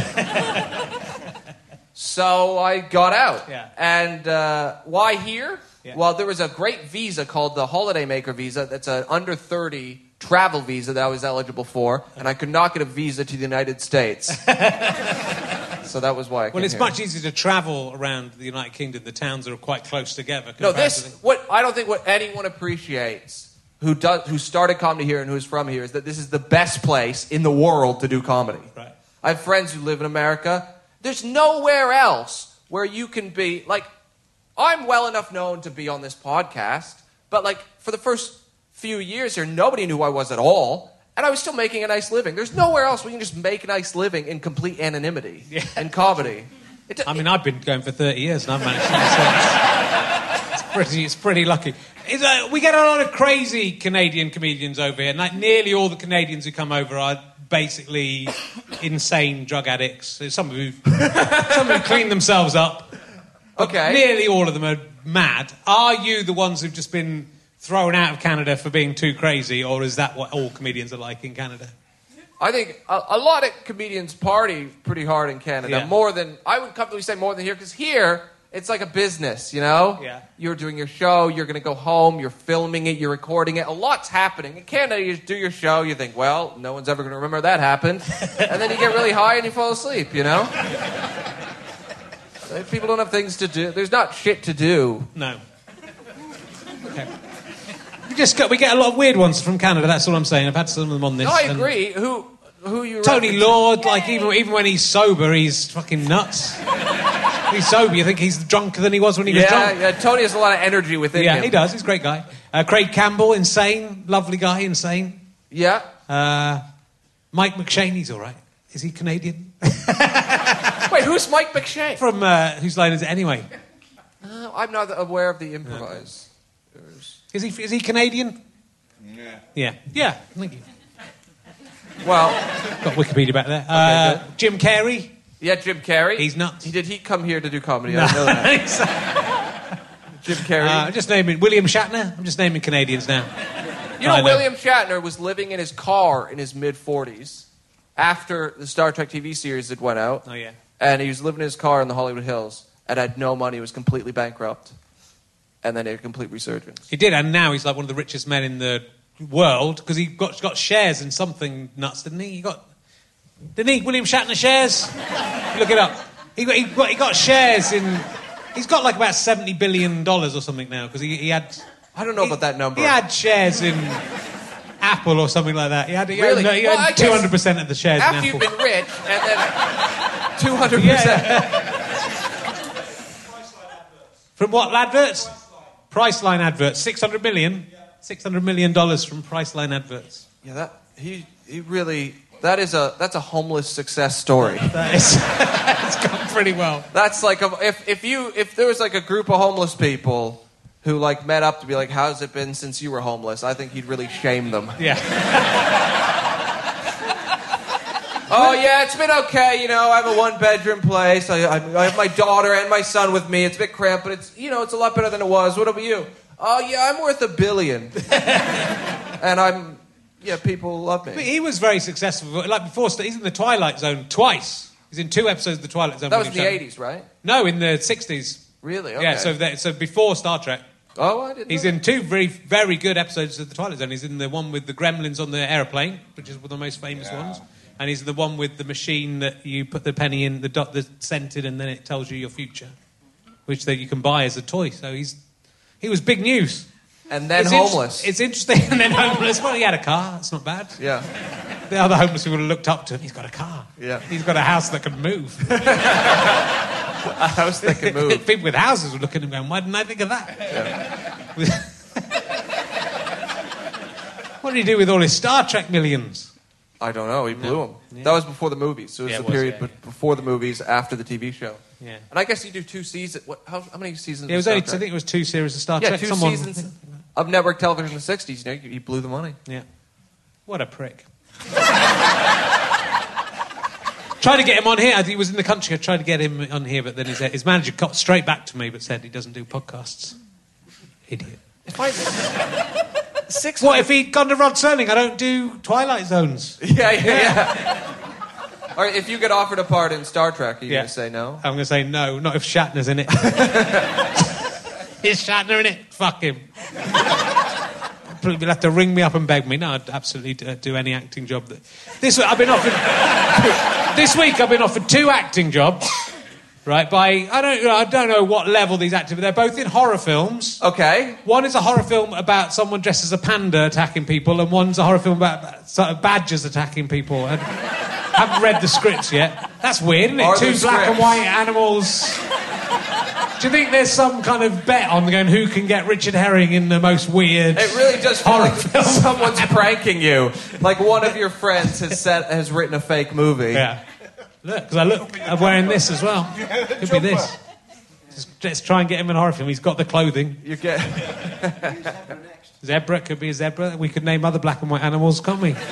[SPEAKER 5] So I got out.
[SPEAKER 4] Yeah.
[SPEAKER 5] And uh, why here?
[SPEAKER 4] Yeah.
[SPEAKER 5] Well, there was a great visa called the Holiday Maker visa. That's an under thirty travel visa that I was eligible for, and I could not get a visa to the United States. So that was why I came
[SPEAKER 4] Well, it's
[SPEAKER 5] here.
[SPEAKER 4] much easier to travel around the United Kingdom. The towns are quite close together.
[SPEAKER 5] No, this
[SPEAKER 4] comparatively.
[SPEAKER 5] what I don't think what anyone appreciates who does who started comedy here and who's from here is that this is the best place in the world to do comedy.
[SPEAKER 4] Right.
[SPEAKER 5] I have friends who live in America. There's nowhere else where you can be like. I'm well enough known to be on this podcast, but like for the first few years here, nobody knew who I was at all, and I was still making a nice living. There's nowhere else where you can just make a nice living in complete anonymity
[SPEAKER 4] Yeah.
[SPEAKER 5] in comedy. It,
[SPEAKER 4] I mean, I've been going for thirty years and I've managed to do it's, it's pretty, it's pretty lucky. It's, uh, we get a lot of crazy Canadian comedians over here. Like, nearly all the Canadians who come over are basically insane drug addicts. There's some who some who clean themselves up. But
[SPEAKER 5] Okay.
[SPEAKER 4] nearly all of them are mad. Are you the ones who've just been thrown out of Canada for being too crazy, or is that what all comedians are like in Canada?
[SPEAKER 5] I think a, a lot of comedians party pretty hard in Canada,
[SPEAKER 4] Yeah.
[SPEAKER 5] more than, I would comfortably say more than here, because here, it's like a business, you know?
[SPEAKER 4] Yeah.
[SPEAKER 5] You're doing your show, you're going to go home, you're filming it, you're recording it, a lot's happening. In Canada, you do your show, you think, well, no one's ever going to remember that happened, and then you get really high and you fall asleep, you know? People don't have things to do. There's not shit to do.
[SPEAKER 4] No. Okay. We just got, we get a lot of weird ones from Canada. That's all I'm saying. I've had some of them on this.
[SPEAKER 5] No, I
[SPEAKER 4] and
[SPEAKER 5] agree. Who, who you?
[SPEAKER 4] Tony
[SPEAKER 5] referencing?
[SPEAKER 4] Lord, like even even when he's sober, he's fucking nuts. He's sober. You think he's drunker than he was when he was
[SPEAKER 5] Yeah,
[SPEAKER 4] drunk?
[SPEAKER 5] yeah. Tony has a lot of energy within
[SPEAKER 4] Yeah,
[SPEAKER 5] him.
[SPEAKER 4] he does. He's a great guy. Uh, Craig Campbell, insane, lovely guy, insane.
[SPEAKER 5] Yeah.
[SPEAKER 4] Uh, Mike McShaney's all right. Is he Canadian?
[SPEAKER 5] Wait, who's Mike McShane?
[SPEAKER 4] From uh, Whose Line Is It Anyway?
[SPEAKER 5] Uh, I'm not aware of the improvise.
[SPEAKER 4] Is he is he Canadian?
[SPEAKER 6] Yeah.
[SPEAKER 4] Yeah. Yeah. Thank you.
[SPEAKER 5] Well,
[SPEAKER 4] Got Wikipedia back there. Uh,
[SPEAKER 5] good.
[SPEAKER 4] Jim Carrey.
[SPEAKER 5] yeah, Jim Carrey.
[SPEAKER 4] He's nuts.
[SPEAKER 5] He did he come here to do comedy? I didn't know that.
[SPEAKER 4] uh,
[SPEAKER 5] Jim Carrey.
[SPEAKER 4] I'm just naming William Shatner. I'm just naming Canadians now.
[SPEAKER 5] you know,
[SPEAKER 4] I know.
[SPEAKER 5] William Shatner was living in his car in his mid forties after the Star Trek T V series had went out.
[SPEAKER 4] Oh yeah.
[SPEAKER 5] And he was living in his car in the Hollywood Hills and had no money, was completely bankrupt. And then he had a complete resurgence.
[SPEAKER 4] He did, and now he's like one of the richest men in the world because he got got shares in something nuts, didn't he? He got didn't he? William Shatner shares. Look it up. He got he got, he got shares in. He's got like about seventy billion dollars or something now because he, he had.
[SPEAKER 5] I don't know
[SPEAKER 4] he,
[SPEAKER 5] about that number.
[SPEAKER 4] He had shares in Apple or something like that. He had, he
[SPEAKER 5] Really?
[SPEAKER 4] had, he
[SPEAKER 5] Well, I
[SPEAKER 4] had
[SPEAKER 5] guess
[SPEAKER 4] two hundred percent of the shares
[SPEAKER 5] After
[SPEAKER 4] in
[SPEAKER 5] you've
[SPEAKER 4] Apple.
[SPEAKER 5] been rich and then two hundred percent.
[SPEAKER 4] From what adverts? Priceline adverts. Six hundred million. Six hundred million dollars from Priceline adverts.
[SPEAKER 5] Yeah, that he he really that is a that's a homeless success story.
[SPEAKER 4] That is, it's gone pretty well.
[SPEAKER 5] That's like a, if if you if there was like a group of homeless people who like met up to be like, how's it been since you were homeless? I think he'd really shame them.
[SPEAKER 4] Yeah.
[SPEAKER 5] Oh yeah, it's been okay. You know, I have a one bedroom place. I, I I have my daughter and my son with me. It's a bit cramped, but it's you know it's a lot better than it was. What about you? Oh yeah, I'm worth a billion, and I'm yeah people love me.
[SPEAKER 4] But he was very successful. Like before, he's in the Twilight Zone twice. He's in two episodes of the Twilight Zone.
[SPEAKER 5] That was in
[SPEAKER 4] William
[SPEAKER 5] the
[SPEAKER 4] Shatner.
[SPEAKER 5] eighties, right?
[SPEAKER 4] No, in the sixties.
[SPEAKER 5] Really? Okay.
[SPEAKER 4] Yeah. So that, so before Star Trek.
[SPEAKER 5] Oh, I didn't.
[SPEAKER 4] He's
[SPEAKER 5] know
[SPEAKER 4] in two very, very good episodes of The Twilight Zone. He's in the one with the gremlins on the aeroplane, which is one of the most famous
[SPEAKER 6] Yeah.
[SPEAKER 4] ones. And he's the one with the machine that you put the penny in, the dot that's scented, and then it tells you your future, which that you can buy as a toy. So he's he was big news.
[SPEAKER 5] And then
[SPEAKER 4] It's inter-
[SPEAKER 5] homeless.
[SPEAKER 4] it's interesting. And then homeless. Well, he had a car. That's not bad.
[SPEAKER 5] yeah.
[SPEAKER 4] The other homeless people looked up to him. He's got a car.
[SPEAKER 5] Yeah.
[SPEAKER 4] He's got a house that can move.
[SPEAKER 5] A house that can move.
[SPEAKER 4] People with houses were looking at him going, why didn't I think of that? What did he do with all his Star Trek millions?
[SPEAKER 5] I don't know. He blew
[SPEAKER 4] No.
[SPEAKER 5] them.
[SPEAKER 4] Yeah.
[SPEAKER 5] That was before the movies. So it was
[SPEAKER 4] Yeah,
[SPEAKER 5] the
[SPEAKER 4] it was,
[SPEAKER 5] period
[SPEAKER 4] yeah,
[SPEAKER 5] but before the movies, after the T V show.
[SPEAKER 4] Yeah.
[SPEAKER 5] And I guess you do two seasons. What? How, how many seasons?
[SPEAKER 4] It was
[SPEAKER 5] of
[SPEAKER 4] only,
[SPEAKER 5] Star
[SPEAKER 4] I
[SPEAKER 5] Trek?
[SPEAKER 4] think it was two series of Star
[SPEAKER 5] Yeah,
[SPEAKER 4] Trek.
[SPEAKER 5] two
[SPEAKER 4] Someone,
[SPEAKER 5] seasons of network television in the sixties. You know, he blew the money.
[SPEAKER 4] Yeah. What a prick. Tried to get him on here. He was in the country. I tried to get him on here, but then his, his manager got straight back to me but said he doesn't do podcasts. Idiot.
[SPEAKER 5] If I six.
[SPEAKER 4] What if he'd gone to Rod Serling? I don't do Twilight Zones.
[SPEAKER 5] Yeah, yeah, yeah. Or if you get offered a part in Star Trek, are you
[SPEAKER 4] Yeah.
[SPEAKER 5] going to say no?
[SPEAKER 4] I'm going to say no, not if Shatner's in it. Is Shatner in it? Fuck him. You'll have to ring me up and beg me. No, I'd absolutely do, do any acting job. That... This week I've been offered. This week I've been offered two acting jobs, right? By I don't, I don't know what level these actors. They're both in horror films.
[SPEAKER 5] Okay.
[SPEAKER 4] One is a horror film about someone dressed as a panda attacking people, and one's a horror film about sort of badgers attacking people. And I haven't read the scripts yet. That's weird, isn't it?
[SPEAKER 5] Are
[SPEAKER 4] Two
[SPEAKER 5] there
[SPEAKER 4] black and
[SPEAKER 5] scripts?
[SPEAKER 4] white animals. Do you think there's some kind of bet on going who can get Richard Herring in the most weird?
[SPEAKER 5] It really does feel
[SPEAKER 4] horror
[SPEAKER 5] like
[SPEAKER 4] film?
[SPEAKER 5] someone's pranking you. Like one of your friends has set, has written a fake movie.
[SPEAKER 4] Yeah. Look, because I look, I'm wearing this as well. Could be this. Just, let's try and get him in a horror film. He's got the clothing.
[SPEAKER 5] You get.
[SPEAKER 4] Zebra, could be a zebra. We could name other black and white animals, can't we?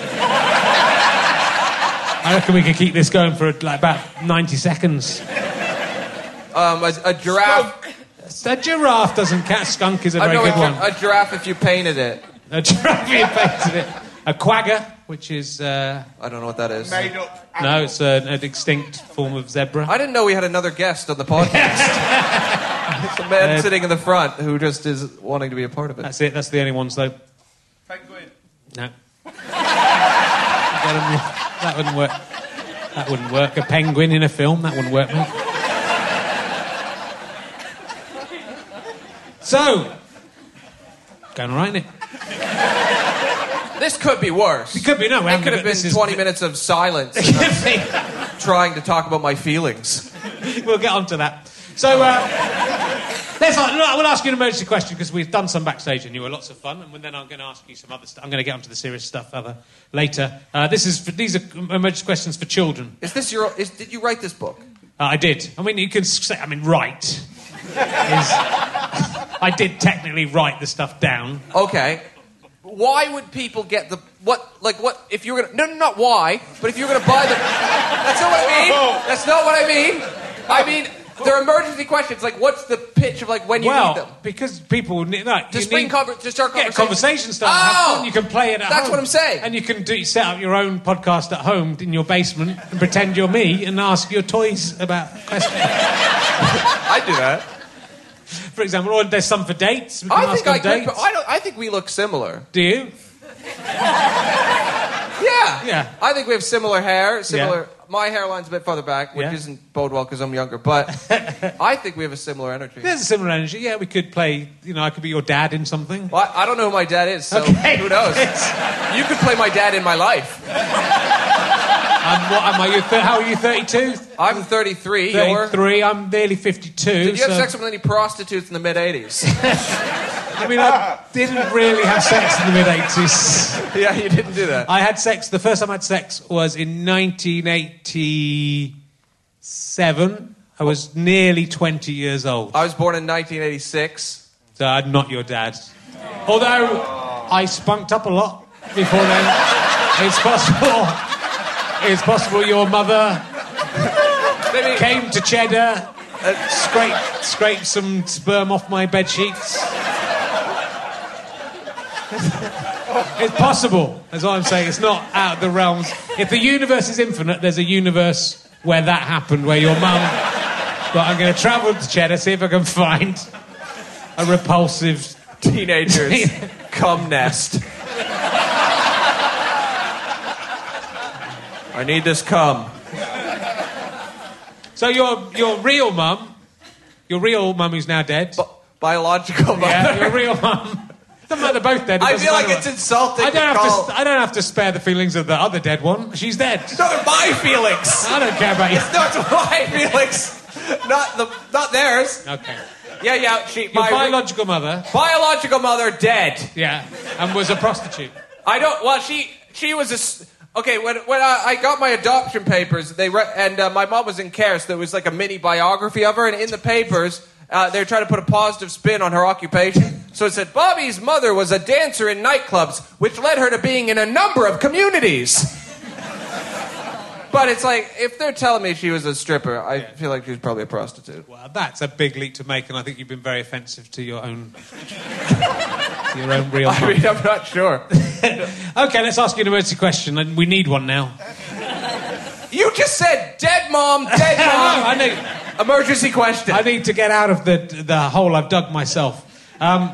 [SPEAKER 4] I reckon we could keep this going for like about ninety seconds.
[SPEAKER 5] Um, a, a giraffe.
[SPEAKER 4] A giraffe doesn't catch. Skunk is a
[SPEAKER 5] I
[SPEAKER 4] very
[SPEAKER 5] know
[SPEAKER 4] good
[SPEAKER 5] a,
[SPEAKER 4] one.
[SPEAKER 5] gi- a giraffe if you painted it.
[SPEAKER 4] A giraffe, you painted it. A quagga, which is... Uh,
[SPEAKER 5] I don't know what that is.
[SPEAKER 6] Made up.
[SPEAKER 4] no, it's uh, an extinct form of zebra.
[SPEAKER 5] I didn't know we had another guest on the podcast. It's a man
[SPEAKER 4] Uh,
[SPEAKER 5] sitting in the front who just is wanting to be a part of it.
[SPEAKER 4] That's it. That's the only ones, though.
[SPEAKER 6] Penguin.
[SPEAKER 4] No. Get 'em- that wouldn't work. That wouldn't work. A penguin in a film, that wouldn't work, mate. So, going all right, isn't it?
[SPEAKER 5] This could be worse.
[SPEAKER 4] It could be, no. we
[SPEAKER 5] It
[SPEAKER 4] haven't
[SPEAKER 5] could have
[SPEAKER 4] got- this
[SPEAKER 5] been
[SPEAKER 4] is-
[SPEAKER 5] twenty minutes of silence trying to talk about my feelings.
[SPEAKER 4] We'll get on to that. So, uh, let's, I will ask you an emergency question because we've done some backstage and you were lots of fun, and then I'm going to ask you some other stuff. I'm going to get onto the serious stuff other later. Uh, this is for, these are emergency questions for children.
[SPEAKER 5] Is this your? Is, did you write this book?
[SPEAKER 4] Uh, I did. I mean, you can say. I mean, write. Is, I did technically write the stuff down.
[SPEAKER 5] Okay. Why would people get the what? Like what? If you're gonna no, no, not why, but if you're gonna buy the. That's not what I mean. That's not what I mean. I mean. They're emergency questions. Like, what's the pitch of like when you
[SPEAKER 4] well,
[SPEAKER 5] need them?
[SPEAKER 4] because people need no,
[SPEAKER 5] To
[SPEAKER 4] you
[SPEAKER 5] spring
[SPEAKER 4] need,
[SPEAKER 5] conver- to start
[SPEAKER 4] get
[SPEAKER 5] conversation.
[SPEAKER 4] conversation started.
[SPEAKER 5] Oh!
[SPEAKER 4] Have fun. You can play it at
[SPEAKER 5] That's
[SPEAKER 4] home.
[SPEAKER 5] what I'm saying.
[SPEAKER 4] And you can do set up your own podcast at home in your basement and pretend you're me and ask your toys about questions.
[SPEAKER 5] I do that.
[SPEAKER 4] For example, or there's some for dates. We can
[SPEAKER 5] I
[SPEAKER 4] ask
[SPEAKER 5] think
[SPEAKER 4] on
[SPEAKER 5] I could.
[SPEAKER 4] dates.
[SPEAKER 5] But I don't. I think we look similar.
[SPEAKER 4] Do you?
[SPEAKER 5] Yeah.
[SPEAKER 4] Yeah.
[SPEAKER 5] I think we have similar hair. Similar.
[SPEAKER 4] Yeah.
[SPEAKER 5] My hairline's a bit farther back, which
[SPEAKER 4] Yeah.
[SPEAKER 5] isn't bode well because I'm younger. But I think we have a similar energy.
[SPEAKER 4] There's a similar energy. Yeah, we could play. You know, I could be your dad in something.
[SPEAKER 5] Well, I I don't know who my dad is, so
[SPEAKER 4] Okay.
[SPEAKER 5] who knows? You could play my dad in my life.
[SPEAKER 4] Um, what am I? You th- how are you? thirty-two?
[SPEAKER 5] I'm thirty-three. You're.
[SPEAKER 4] thirty-three. I'm nearly fifty-two.
[SPEAKER 5] Did you have
[SPEAKER 4] so-
[SPEAKER 5] sex with any prostitutes in the mid eighties?
[SPEAKER 4] I mean, I didn't really have sex in the mid eighties.
[SPEAKER 5] Yeah, you didn't do that.
[SPEAKER 4] I had sex. The first time I had sex was in nineteen eighty-seven. I was nearly twenty years old.
[SPEAKER 5] I was born in nineteen eighty-six.
[SPEAKER 4] So I'm not your dad. Although I spunked up a lot before then. It's possible. It's possible your mother
[SPEAKER 5] Maybe.
[SPEAKER 4] came to Cheddar, uh, scraped, scraped some sperm off my bed sheets. It's possible, that's what I'm saying. It's not out of the realms. If the universe is infinite, there's a universe where that happened, where your mum... But I'm going to travel to Cheddar, see if I can find a repulsive...
[SPEAKER 5] Teenagers. Cum nest. I need this cum.
[SPEAKER 4] So your your real mum, your real mum who's now dead...
[SPEAKER 5] Bi- biological mother.
[SPEAKER 4] Yeah, your real mum... Doesn't matter, they're both dead. It
[SPEAKER 5] I
[SPEAKER 4] doesn't
[SPEAKER 5] feel like
[SPEAKER 4] matter
[SPEAKER 5] it's
[SPEAKER 4] what-
[SPEAKER 5] insulting
[SPEAKER 4] I don't
[SPEAKER 5] to
[SPEAKER 4] have
[SPEAKER 5] call...
[SPEAKER 4] to. I don't have to spare the feelings of the other dead one. She's dead.
[SPEAKER 5] No, they're my feelings.
[SPEAKER 4] I don't care about you.
[SPEAKER 5] No, it's my feelings. Not the, not theirs.
[SPEAKER 4] Okay.
[SPEAKER 5] Yeah, yeah. She,
[SPEAKER 4] Your
[SPEAKER 5] my
[SPEAKER 4] biological mother,
[SPEAKER 5] biological mother dead.
[SPEAKER 4] yeah, and was a prostitute.
[SPEAKER 5] I don't. Well, she she was a. s- Okay, when when I, I got my adoption papers, they re- and uh, my mom was in care, so there was like a mini biography of her, and in the papers, uh, they were trying to put a positive spin on her occupation. So it said, Bobby's mother was a dancer in nightclubs, which led her to being in a number of communities. But it's like, if they're telling me she was a stripper, I yeah. feel like she was probably a prostitute.
[SPEAKER 4] Well, that's a big leap to make, and I think you've been very offensive to your own... to your own real mum.
[SPEAKER 5] I mean, I'm not sure.
[SPEAKER 4] Okay, let's ask you an emergency question, and we need one now.
[SPEAKER 5] You just said dead mom, dead mom.
[SPEAKER 4] I know.
[SPEAKER 5] Emergency question.
[SPEAKER 4] I need to get out of the the hole I've dug myself. Um...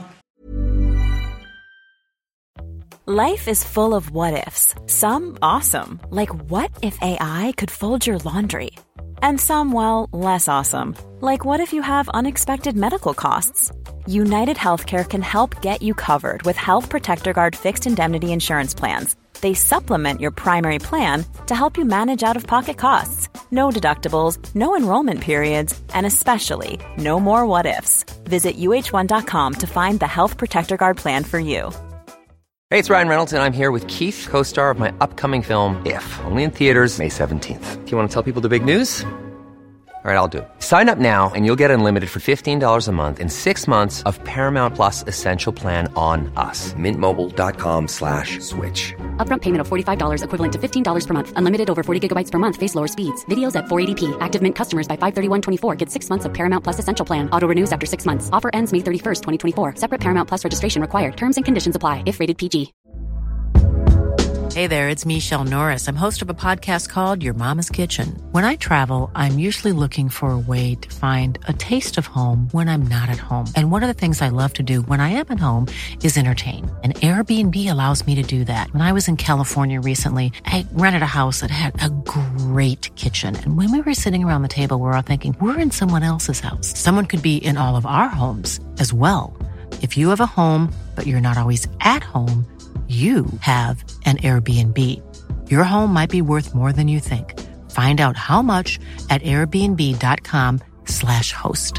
[SPEAKER 6] Life is full of what-ifs. Some awesome, like what if A I could fold your laundry? And some, well, less awesome, like what if you have unexpected medical costs? United Healthcare can help get you covered with Health Protector Guard fixed indemnity insurance plans. They supplement your primary plan to help you manage out-of-pocket costs. No deductibles, no enrollment periods, and especially no more what-ifs. Visit U H one dot com to find the Health Protector Guard plan for you.
[SPEAKER 7] Hey, it's Ryan Reynolds, and I'm here with Keith, co-star of my upcoming film, If, only in theaters May seventeenth. Do you want to tell people the big news? All right, I'll do it. Sign up now and you'll get unlimited for fifteen dollars a month and six months of Paramount Plus Essential Plan on us. Mint Mobile dot com slash switch.
[SPEAKER 8] Upfront payment of forty-five dollars equivalent to fifteen dollars per month. Unlimited over forty gigabytes per month. Face lower speeds. Videos at four eighty p. Active Mint customers by five thirty-one twenty-four get six months of Paramount Plus Essential Plan. Auto renews after six months. Offer ends May thirty-first, twenty twenty-four. Separate Paramount Plus registration required. Terms and conditions apply if rated P G.
[SPEAKER 9] Hey there, it's Michelle Norris. I'm host of a podcast called Your Mama's Kitchen. When I travel, I'm usually looking for a way to find a taste of home when I'm not at home. And one of the things I love to do when I am at home is entertain. And Airbnb allows me to do that. When I was in California recently, I rented a house that had a great kitchen. And when we were sitting around the table, we were all thinking, we're in someone else's house. Someone could be in all of our homes as well. If you have a home, but you're not always at home, you have an Airbnb. Your home might be worth more than you think. Find out how much at airbnb.com slash host.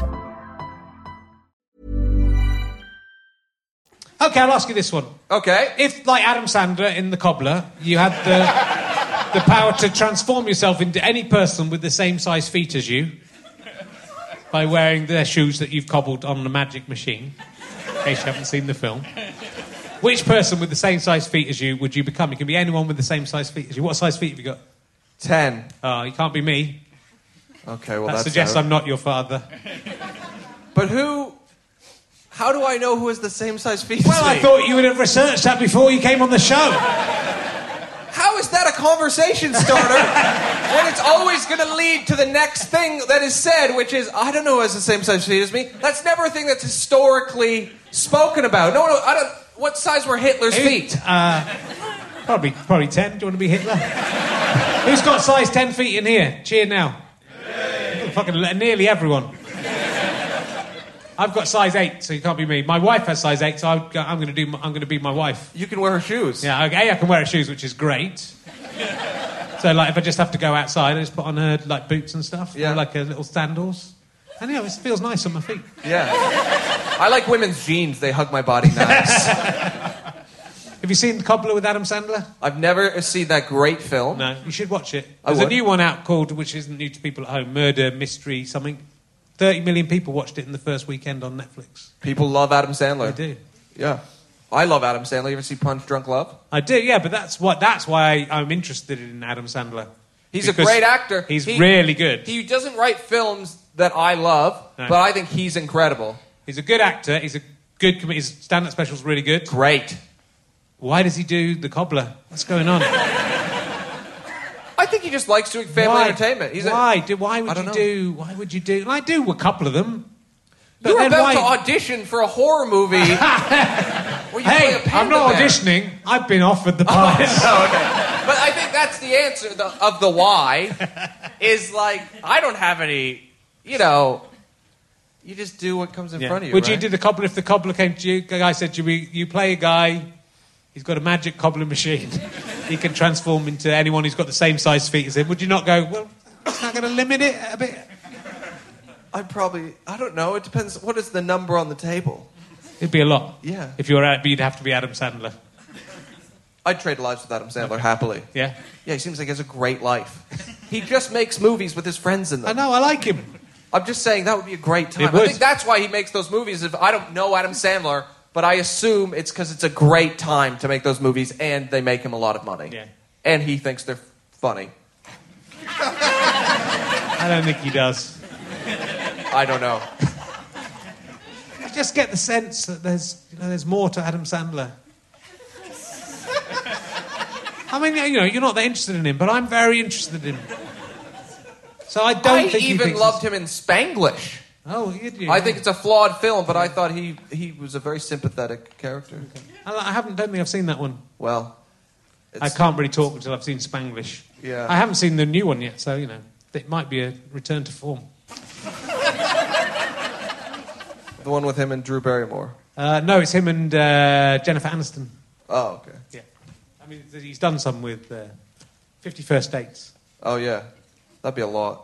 [SPEAKER 4] Okay, I'll ask you this one.
[SPEAKER 5] Okay.
[SPEAKER 4] If, like Adam Sandler in The Cobbler, you had the, the power to transform yourself into any person with the same size feet as you by wearing their shoes that you've cobbled on the magic machine, in case you haven't seen the film... Which person with the same size feet as you would you become? You can be anyone with the same size feet as you. What size feet have you got?
[SPEAKER 5] Ten.
[SPEAKER 4] Oh, you can't be me.
[SPEAKER 5] Okay, well,
[SPEAKER 4] that
[SPEAKER 5] that's...
[SPEAKER 4] suggests
[SPEAKER 5] out.
[SPEAKER 4] I'm not your father.
[SPEAKER 5] But who... How do I know who has the same size feet
[SPEAKER 4] well,
[SPEAKER 5] as me?
[SPEAKER 4] I thought you would have researched that before you came on the show.
[SPEAKER 5] How is that a conversation starter when it's always going to lead to the next thing that is said, which is, I don't know who has the same size feet as me. That's never a thing that's historically spoken about. No, no, I don't... What size were Hitler's feet?
[SPEAKER 4] Uh, probably, probably ten. Do you want to be Hitler? Who's got size ten feet in here? Cheer now. Hey. Fucking nearly everyone. I've got size eight, so you can't be me. My wife has size eight, so I'm going to do. I'm going to be my wife.
[SPEAKER 5] You can wear her shoes.
[SPEAKER 4] Yeah, okay, I can wear her shoes, which is great. So, like, if I just have to go outside, I just put on her like boots and stuff,
[SPEAKER 5] yeah,
[SPEAKER 4] or, like a little sandals. And yeah, it feels nice on my feet.
[SPEAKER 5] Yeah. I like women's jeans. They hug my body nice.
[SPEAKER 4] Have you seen Cobbler with Adam Sandler?
[SPEAKER 5] I've never seen that great film.
[SPEAKER 4] No, you should watch it.
[SPEAKER 5] I
[SPEAKER 4] There's
[SPEAKER 5] would.
[SPEAKER 4] a new one out called, which isn't new to people at home, Murder, Mystery, something. thirty million people watched it in the first weekend on Netflix.
[SPEAKER 5] People love Adam Sandler.
[SPEAKER 4] They do.
[SPEAKER 5] Yeah. I love Adam Sandler. You ever see Punch Drunk Love?
[SPEAKER 4] I do, yeah, but that's what that's why I'm interested in Adam Sandler.
[SPEAKER 5] He's a great actor.
[SPEAKER 4] He's
[SPEAKER 5] he,
[SPEAKER 4] really good.
[SPEAKER 5] He doesn't write films that I love, no. but I think he's incredible.
[SPEAKER 4] He's a good actor. He's a good... Com- his stand-up special's really good.
[SPEAKER 5] Great.
[SPEAKER 4] Why does he do The Cobbler? What's going on?
[SPEAKER 5] I think he just likes doing family
[SPEAKER 4] why?
[SPEAKER 5] entertainment. He's
[SPEAKER 4] why?
[SPEAKER 5] A,
[SPEAKER 4] do, why would you
[SPEAKER 5] know.
[SPEAKER 4] do... Why would you do... And I do a couple of them. But
[SPEAKER 5] You're
[SPEAKER 4] then
[SPEAKER 5] about
[SPEAKER 4] why...
[SPEAKER 5] to audition for a horror movie where you
[SPEAKER 4] hey,
[SPEAKER 5] play a panda
[SPEAKER 4] I'm not
[SPEAKER 5] bear.
[SPEAKER 4] auditioning. I've been offered the part.
[SPEAKER 5] Oh, okay. But I think that's the answer the, of the why. Is like, I don't have any, you know, you just do what comes in
[SPEAKER 4] yeah.
[SPEAKER 5] front of you,
[SPEAKER 4] Would
[SPEAKER 5] right?
[SPEAKER 4] you do the cobbler if the cobbler came to you? The guy said, you, you play a guy, he's got a magic cobbler machine. He can transform into anyone who's got the same size feet as him. Would you not go, well, it's not going to limit it a bit?
[SPEAKER 5] I'd probably, I don't know, it depends, what is the number on the table?
[SPEAKER 4] It'd be a lot.
[SPEAKER 5] Yeah.
[SPEAKER 4] If you were, you'd have to be Adam Sandler.
[SPEAKER 5] I'd trade lives with Adam Sandler happily.
[SPEAKER 4] Yeah?
[SPEAKER 5] Yeah, he seems like he has a great life. He just makes movies with his friends in them.
[SPEAKER 4] I know, I like him.
[SPEAKER 5] I'm just saying that would be a great time.
[SPEAKER 4] It would.
[SPEAKER 5] I think that's why he makes those movies. If I don't know Adam Sandler, but I assume it's because it's a great time to make those movies, and they make him a lot of money.
[SPEAKER 4] Yeah.
[SPEAKER 5] And he thinks they're funny.
[SPEAKER 4] I don't think he does.
[SPEAKER 5] I don't know.
[SPEAKER 4] I just get the sense that there's, you know, there's more to Adam Sandler. I mean, you know, you're not that interested in him, but I'm very interested in him. So I don't
[SPEAKER 5] I
[SPEAKER 4] think he
[SPEAKER 5] even
[SPEAKER 4] thinks
[SPEAKER 5] loved
[SPEAKER 4] it's...
[SPEAKER 5] him in Spanglish.
[SPEAKER 4] Oh, you do.
[SPEAKER 5] I think it's a flawed film, but I thought he, he was a very sympathetic character.
[SPEAKER 4] Okay. I, I haven't. Don't think I've seen that one.
[SPEAKER 5] Well,
[SPEAKER 4] I can't really talk until I've seen Spanglish.
[SPEAKER 5] Yeah.
[SPEAKER 4] I haven't seen the new one yet, so you know, it might be a return to form.
[SPEAKER 5] The one with him and Drew Barrymore.
[SPEAKER 4] Uh, no, it's him and uh, Jennifer Aniston.
[SPEAKER 5] Oh, okay.
[SPEAKER 4] Yeah. I mean, he's done some with uh, fifty First Dates.
[SPEAKER 5] Oh, yeah. That'd be a lot.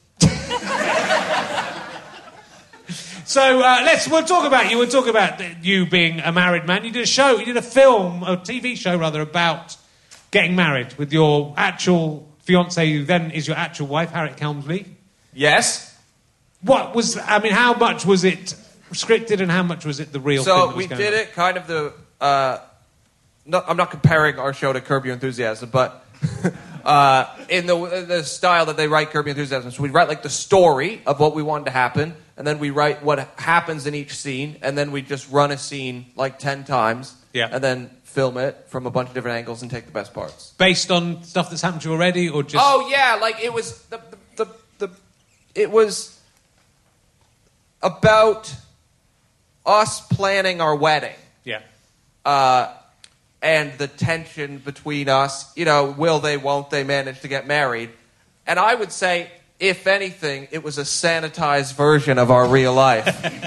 [SPEAKER 4] So uh, let's. We'll talk about you. We'll talk about you being a married man. You did a show. You did a film, a T V show rather, about getting married with your actual fiancée, who then is your actual wife, Harriet Kelmsley.
[SPEAKER 5] Yes.
[SPEAKER 4] What was? I mean, how much was it scripted, and how much was it the real thing?
[SPEAKER 5] So
[SPEAKER 4] that was
[SPEAKER 5] we
[SPEAKER 4] going
[SPEAKER 5] did
[SPEAKER 4] on?
[SPEAKER 5] it kind of the. Uh, no, I'm not comparing our show to Curb Your Enthusiasm, but uh, in the the style that they write Curb Your Enthusiasm. So we write like the story of what we wanted to happen, and then we write what happens in each scene, and then we just run a scene like ten times,
[SPEAKER 4] Yeah.
[SPEAKER 5] and then film it from a bunch of different angles and take the best parts.
[SPEAKER 4] Based on stuff that's happened to you already, or just?
[SPEAKER 5] Oh yeah, like it was the the the, the it was about us planning our wedding.
[SPEAKER 4] Yeah.
[SPEAKER 5] Uh, and the tension between us, you know, will they, won't they manage to get married? And I would say, if anything, it was a sanitized version of our real life.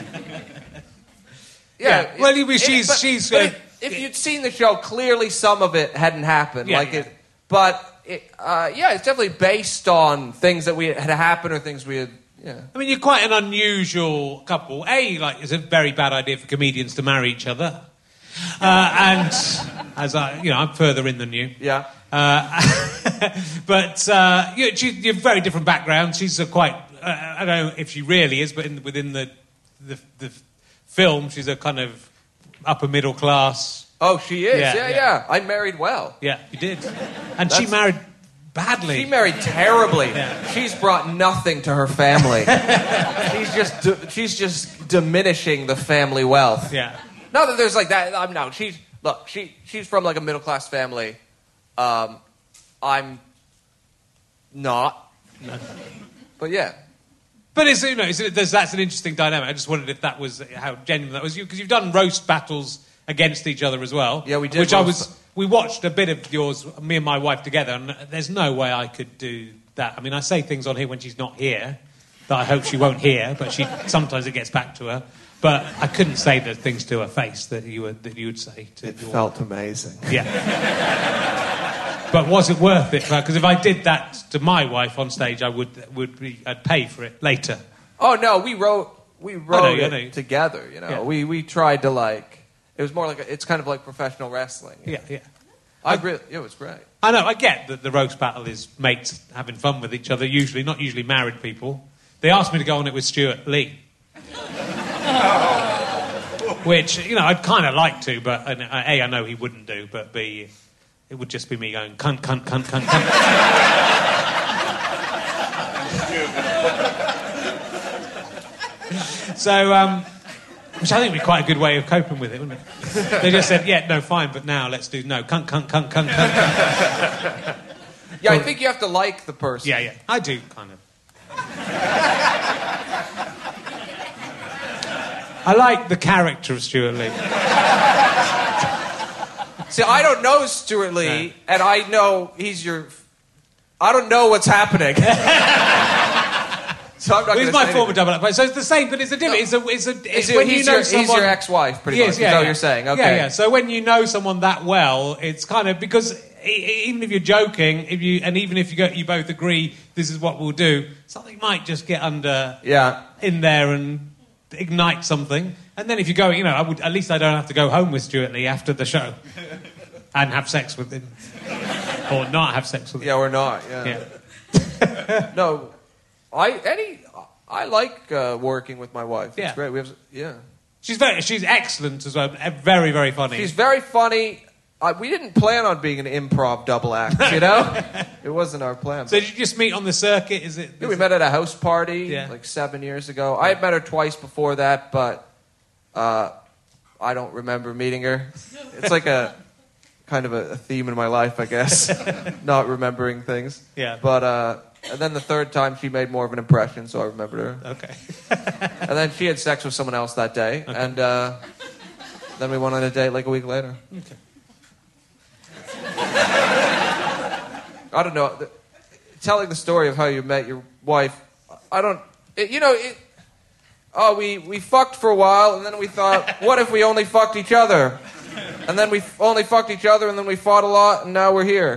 [SPEAKER 4] Yeah.
[SPEAKER 5] yeah.
[SPEAKER 4] Well,
[SPEAKER 5] it-
[SPEAKER 4] she's-
[SPEAKER 5] it- but-
[SPEAKER 4] she's,
[SPEAKER 5] but
[SPEAKER 4] uh,
[SPEAKER 5] if, if you'd seen the show, clearly some of it hadn't happened.
[SPEAKER 4] Yeah,
[SPEAKER 5] like
[SPEAKER 4] yeah.
[SPEAKER 5] it, but it, uh, yeah, it's definitely based on things that we had happened or things we had. Yeah.
[SPEAKER 4] I mean, you're quite an unusual couple. A, like, it's a very bad idea for comedians to marry each other. Uh, and as I, you know, I'm further in than you.
[SPEAKER 5] Yeah.
[SPEAKER 4] Uh, but uh, you, she, you have very different backgrounds. She's a quite, uh, I don't know if she really is, but in, within the, the the film, she's a kind of upper middle class.
[SPEAKER 5] Oh, she is.
[SPEAKER 4] Yeah,
[SPEAKER 5] Yeah, yeah.
[SPEAKER 4] yeah.
[SPEAKER 5] I married well.
[SPEAKER 4] Yeah, you did. And she
[SPEAKER 5] That's-
[SPEAKER 4] married badly.
[SPEAKER 5] She married terribly.
[SPEAKER 4] Yeah.
[SPEAKER 5] She's brought nothing to her family. she's just di- she's just diminishing the family wealth.
[SPEAKER 4] Yeah.
[SPEAKER 5] Not that there's like that. I'm no. She's look. She she's from like a middle class family. Um, I'm not.
[SPEAKER 4] No.
[SPEAKER 5] But yeah.
[SPEAKER 4] But it's, you know, it's, there's, that's an interesting dynamic. I just wondered if that was how genuine that was you, because you've done roast battles against each other as well.
[SPEAKER 5] Yeah, we did
[SPEAKER 4] Which I
[SPEAKER 5] roast
[SPEAKER 4] was. We watched a bit of yours, me and my wife together, and there's no way I could do that. I mean, I say things on here when she's not here that I hope she won't hear, but she sometimes it gets back to her. But I couldn't say the things to her face that you would that you would say to.
[SPEAKER 5] It
[SPEAKER 4] your
[SPEAKER 5] felt amazing.
[SPEAKER 4] Yeah. But was it worth it? Because if I did that to my wife on stage, I would would be I'd pay for it later.
[SPEAKER 5] Oh no, we wrote we wrote
[SPEAKER 4] I know, I
[SPEAKER 5] it
[SPEAKER 4] know.
[SPEAKER 5] together. You know,
[SPEAKER 4] Yeah.
[SPEAKER 5] we we tried to like. It was more like a, it's kind of like professional wrestling.
[SPEAKER 4] Yeah, yeah.
[SPEAKER 5] I really, it was great.
[SPEAKER 4] I know. I get that the roast battle is mates having fun with each other. Usually, not usually married people. They asked me to go on it with Stuart Lee. Which, you know, I'd kind of like to, but uh, A, I know he wouldn't do, but B, it would just be me going, cunt, cunt, cunt, cunt, cunt. So, um, which I think would be quite a good way of coping with it, wouldn't it? They just said, yeah, no, fine, but now let's do no, cunt, cunt, cunt, cunt, cunt, cunt.
[SPEAKER 5] Yeah, I think you have to like the person.
[SPEAKER 4] Yeah, yeah, I do, kind of. I like the character of Stuart Lee.
[SPEAKER 5] See, I don't know Stuart Lee,
[SPEAKER 4] No.
[SPEAKER 5] and I know he's your. I don't know what's happening. So I'm not
[SPEAKER 4] Well, he's
[SPEAKER 5] gonna
[SPEAKER 4] my
[SPEAKER 5] say
[SPEAKER 4] former
[SPEAKER 5] anything.
[SPEAKER 4] double act. So it's the same, but it's a different. It's a. It's a. It's
[SPEAKER 5] Is it-
[SPEAKER 4] when
[SPEAKER 5] he's
[SPEAKER 4] you know
[SPEAKER 5] your- he's
[SPEAKER 4] someone.
[SPEAKER 5] your ex-wife, pretty
[SPEAKER 4] Yes,
[SPEAKER 5] much, is
[SPEAKER 4] Yeah,
[SPEAKER 5] that what
[SPEAKER 4] yeah.
[SPEAKER 5] you're saying? Okay.
[SPEAKER 4] Yeah, yeah. So when you know someone that well, it's kind of because e- e- even if you're joking, if you and even if you go, you both agree this is what we'll do, something might just get under
[SPEAKER 5] Yeah.
[SPEAKER 4] in there and ignite something. And then if you go, you know, I would at least I don't have to go home with Stuart Lee after the show. And have sex with him. Or not have sex with him.
[SPEAKER 5] Yeah, or not, yeah.
[SPEAKER 4] yeah.
[SPEAKER 5] No, I any I like uh, working with my wife.
[SPEAKER 4] Yeah.
[SPEAKER 5] It's great. We have, yeah.
[SPEAKER 4] She's very, she's excellent as well. Very, very funny.
[SPEAKER 5] She's very funny. I, we didn't plan on being an improv double act, you know? It wasn't our plan.
[SPEAKER 4] So did you just meet on the circuit? Is it?
[SPEAKER 5] Yeah, we met at a house party
[SPEAKER 4] Yeah.
[SPEAKER 5] like seven years ago. I had met her twice before that, but uh, I don't remember meeting her. It's like a kind of a, a theme in my life, I guess, not remembering things.
[SPEAKER 4] Yeah.
[SPEAKER 5] But uh, and then the third time, she made more of an impression, so I remembered her.
[SPEAKER 4] Okay.
[SPEAKER 5] And then she had sex with someone else that day,
[SPEAKER 4] Okay.
[SPEAKER 5] and uh, then we went on a date like a week later.
[SPEAKER 4] Okay.
[SPEAKER 5] I don't know. The, telling the story of how you met your wife, I don't. It, you know, it, oh, we we fucked for a while, and then we thought, what if we only fucked each other? And then we f- only fucked each other, and then we fought a lot, and now we're here.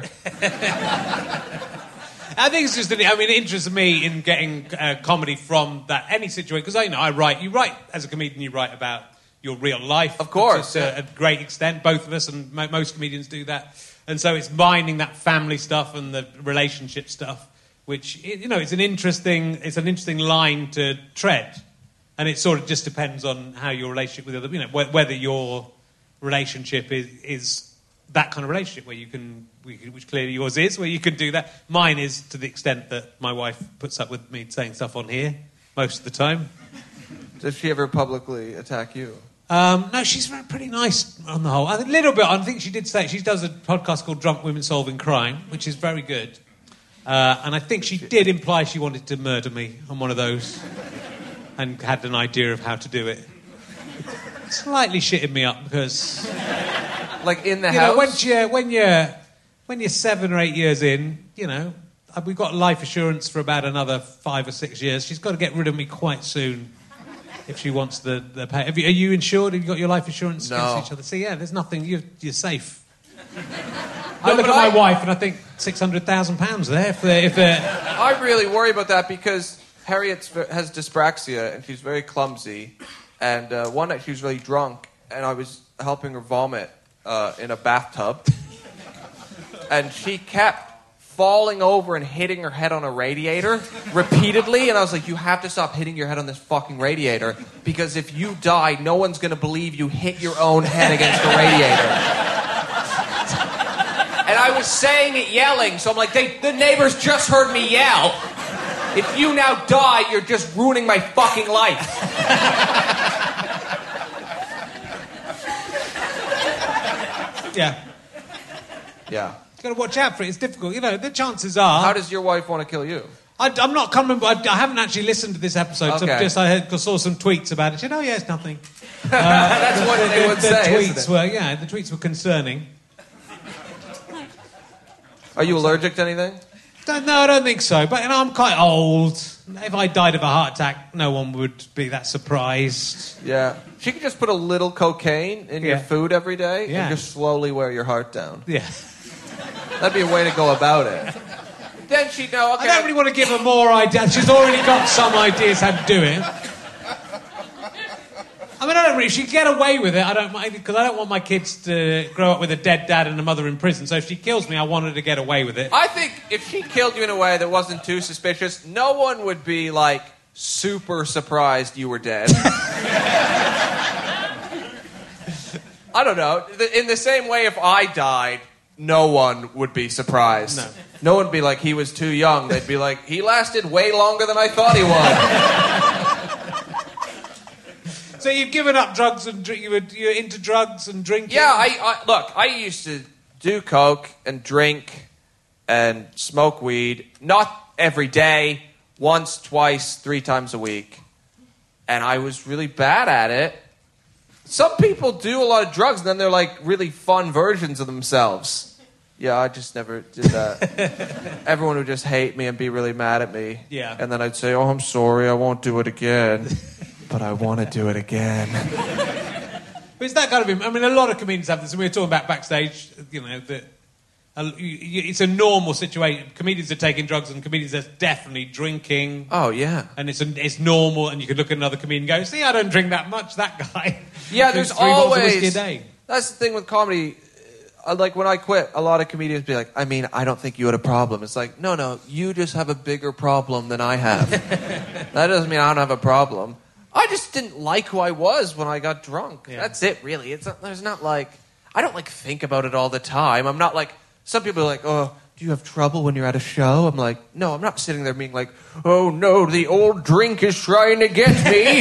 [SPEAKER 4] I think it's just, that, I mean, it interests me in getting uh, comedy from that, any situation, because I know I write, you write, as a comedian, you write about your real life.
[SPEAKER 5] Of course.
[SPEAKER 4] To yeah. a, a great extent, both of us, and mo- most comedians do that. And so it's mining that family stuff and the relationship stuff, which, you know, it's an interesting, it's an interesting line to tread. And it sort of just depends on how your relationship with other, you know, wh- whether your relationship is, is that kind of relationship where you can, which clearly yours is, where you can do that. Mine is to the extent that my wife puts up with me saying stuff on here most of the time.
[SPEAKER 5] Does she ever publicly attack you?
[SPEAKER 4] Um, no, she's very, pretty nice on the whole. A little bit. I think she did say she does a podcast called Drunk Women Solving Crime, which is very good. Uh, and I think she did imply she wanted to murder me on one of those, and had an idea of how to do it. Slightly shitting me up because,
[SPEAKER 5] like in the
[SPEAKER 4] you
[SPEAKER 5] house.
[SPEAKER 4] know, when you when you're when you're seven or eight years in, you know, we've got life assurance for about another five or six years. She's got to get rid of me quite soon. If she wants the, the pay. Have you, are you insured? Have you got your life insurance
[SPEAKER 5] No.
[SPEAKER 4] against each other? See, yeah, there's nothing. You're, you're safe. I
[SPEAKER 5] No,
[SPEAKER 4] look
[SPEAKER 5] but
[SPEAKER 4] at my
[SPEAKER 5] I-
[SPEAKER 4] wife and I think six hundred thousand pounds there. If they're, if they're...
[SPEAKER 5] I really worry about that because Harriet has dyspraxia and she's very clumsy. And uh, one night she was really drunk and I was helping her vomit uh, in a bathtub. And she kept falling over and hitting her head on a radiator repeatedly. And I was like, you have to stop hitting your head on this fucking radiator because if you die, no one's going to believe you hit your own head against the radiator. And I was saying it yelling, so I'm like, they, the neighbors just heard me yell. If you now die, you're just ruining my fucking life.
[SPEAKER 4] Yeah.
[SPEAKER 5] Yeah.
[SPEAKER 4] You've got to watch out for it. It's difficult. You know, the chances are...
[SPEAKER 5] How does your wife want to kill you?
[SPEAKER 4] I, I'm not coming... I, I haven't actually listened to this episode. So
[SPEAKER 5] Okay.
[SPEAKER 4] I've just I heard, saw some tweets about it. She said, oh, yeah, it's nothing. Uh,
[SPEAKER 5] That's what they
[SPEAKER 4] the,
[SPEAKER 5] would
[SPEAKER 4] the
[SPEAKER 5] say,
[SPEAKER 4] tweets
[SPEAKER 5] isn't it?
[SPEAKER 4] were, yeah, the tweets were concerning.
[SPEAKER 5] Are you allergic to anything?
[SPEAKER 4] Don't, no, I don't think so. But you know, I'm quite old. If I died of a heart attack, no one would be that surprised.
[SPEAKER 5] Yeah. She could just put a little cocaine in your
[SPEAKER 4] Yeah.
[SPEAKER 5] food every day
[SPEAKER 4] Yeah.
[SPEAKER 5] and just slowly wear your heart down.
[SPEAKER 4] Yeah.
[SPEAKER 5] That'd be a way to go about it. Then she'd know, okay.
[SPEAKER 4] I don't really want to give her more ideas. She's already got some ideas how to do it. I mean, I don't really... She'd get away with it. I don't mind, because I don't want my kids to grow up with a dead dad and a mother in prison. So if she kills me, I want her to get away with it.
[SPEAKER 5] I think if she killed you in a way that wasn't too suspicious, no one would be, like, super surprised you were dead. I don't know. In the same way, if I died, no one would be surprised.
[SPEAKER 4] No.
[SPEAKER 5] No one would be like, he was too young. They'd be like, he lasted way longer than I thought he would.
[SPEAKER 4] So you've given up drugs and drink, you were, you're into drugs and drinking?
[SPEAKER 5] Yeah, I, I look, I used to do coke and drink and smoke weed, not every day, once, twice, three times a week. And I was really bad at it. Some people do a lot of drugs and then they're like really fun versions of themselves. Yeah, I just never did that. Everyone would just hate me and be really mad at me.
[SPEAKER 4] Yeah.
[SPEAKER 5] And then I'd say, oh, I'm sorry, I won't do it again. But I want to do it again.
[SPEAKER 4] But it's that kind of... I mean, a lot of comedians have this. And we were talking about backstage, you know, that uh, you, you, it's a normal situation. Comedians are taking drugs and comedians are definitely drinking.
[SPEAKER 5] Oh, yeah.
[SPEAKER 4] And it's a, it's normal, and you can look at another comedian and go, see, I don't drink that much, that guy.
[SPEAKER 5] Yeah,
[SPEAKER 4] drinks
[SPEAKER 5] there's
[SPEAKER 4] three bottles of
[SPEAKER 5] always...
[SPEAKER 4] whiskey a day.
[SPEAKER 5] That's the thing with comedy. uh, like when I quit, a lot of comedians be like, I mean, I don't think you had a problem. It's like, no, no, you just have a bigger problem than I have. That doesn't mean I don't have a problem. I just didn't like who I was when I got drunk. Yeah. That's it, really. It's not, there's not like, I don't like think about it all the time. I'm not like, some people are like, oh, do you have trouble when you're at a show? I'm like, no, I'm not sitting there being like, oh no, the old drink is trying to get me.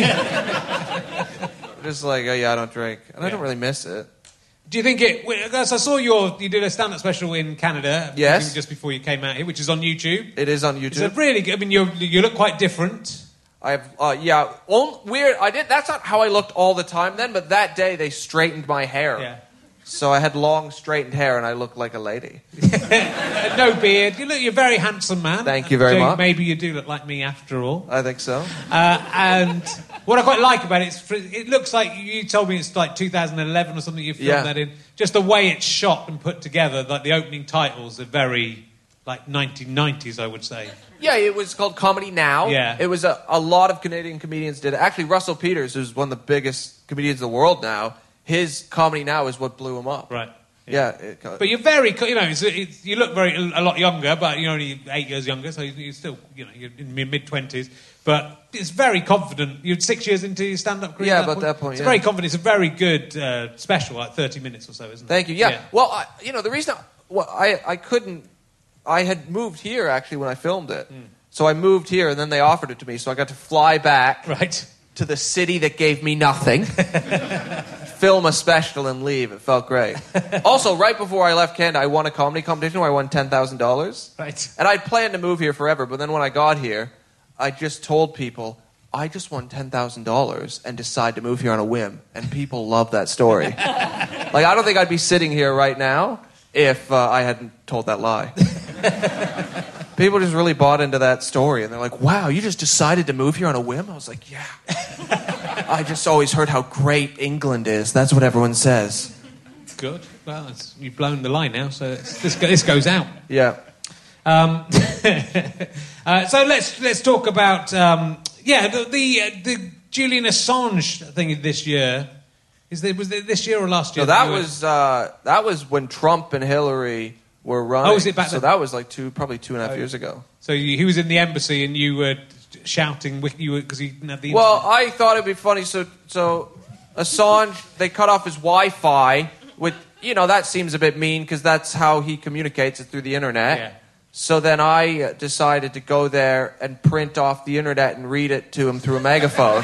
[SPEAKER 5] Just like, oh yeah, I don't drink. And yeah. I don't really miss it.
[SPEAKER 4] Do you think it... Because I saw your... You did a stand-up special in Canada.
[SPEAKER 5] Yes.
[SPEAKER 4] Just before you came out here, which is on YouTube.
[SPEAKER 5] It is on YouTube.
[SPEAKER 4] It's a really good... I mean, you you look quite different.
[SPEAKER 5] I have... Uh, yeah. On, weird. I did... That's not how I looked all the time then, but that day they straightened my hair.
[SPEAKER 4] Yeah.
[SPEAKER 5] So I had long, straightened hair, and I looked like a lady.
[SPEAKER 4] No beard. You look, you're a very handsome man.
[SPEAKER 5] Thank you very
[SPEAKER 4] so
[SPEAKER 5] much.
[SPEAKER 4] Maybe you do look like me after all.
[SPEAKER 5] I think so.
[SPEAKER 4] Uh, and what I quite like about it is it looks like, you told me it's like two thousand eleven or something you filmed
[SPEAKER 5] yeah.
[SPEAKER 4] that in. Just the way it's shot and put together, like the opening titles are very, like, nineteen nineties, I would say.
[SPEAKER 5] Yeah, it was called Comedy Now.
[SPEAKER 4] Yeah.
[SPEAKER 5] It was a, a lot of Canadian comedians did it. Actually, Russell Peters, who's one of the biggest comedians in the world now, his Comedy Now is what blew him up.
[SPEAKER 4] Right.
[SPEAKER 5] Yeah. yeah it,
[SPEAKER 4] but you're very, you know, it's, it's, you look very a lot younger, but you're only eight years younger, so you're still, you know, you're in your mid-twenties. But it's very confident. You're six years into your stand-up career.
[SPEAKER 5] Yeah,
[SPEAKER 4] at that
[SPEAKER 5] about
[SPEAKER 4] point.
[SPEAKER 5] that point,
[SPEAKER 4] It's
[SPEAKER 5] yeah.
[SPEAKER 4] very confident. It's a very good uh, special, like thirty minutes or so, isn't it?
[SPEAKER 5] Thank you. Yeah.
[SPEAKER 4] yeah.
[SPEAKER 5] Well, I, you know, the reason I, well, I I couldn't, I had moved here actually when I filmed it. Mm. So I moved here, and then they offered it to me, so I got to fly back.
[SPEAKER 4] Right.
[SPEAKER 5] To the city that gave me nothing. Film a special and leave. It felt great. Also, right before I left Canada, I won a comedy competition where I won ten thousand dollars.
[SPEAKER 4] Right.
[SPEAKER 5] And I'd planned to move here forever, but then when I got here, I just told people, I just won ten thousand dollars and decided to move here on a whim. And people love that story. Like, I don't think I'd be sitting here right now if uh, I hadn't told that lie. People just really bought into that story, and they're like, wow, you just decided to move here on a whim? I was like, yeah. I just always heard how great England is. That's what everyone says.
[SPEAKER 4] Good. Well, it's, you've blown the line now, so it's, this, this goes out.
[SPEAKER 5] Yeah.
[SPEAKER 4] Um, uh, so let's let's talk about, um, yeah, the, the, uh, the Julian Assange thing this year. Is there, was it this year or last year?
[SPEAKER 5] No, that
[SPEAKER 4] that
[SPEAKER 5] was, uh, that was when Trump and Hillary... were running.
[SPEAKER 4] Oh, was it back
[SPEAKER 5] so
[SPEAKER 4] then?
[SPEAKER 5] that was like two, probably two and a half
[SPEAKER 4] oh.
[SPEAKER 5] years ago.
[SPEAKER 4] So you, he was in the embassy and you were shouting you were because he didn't have the internet.
[SPEAKER 5] Well, I thought it'd be funny. So, so Assange, they cut off his Wi-Fi. With you know that seems a bit mean because that's how he communicates it through the internet.
[SPEAKER 4] Yeah.
[SPEAKER 5] So then I decided to go there and print off the internet and read it to him through a megaphone.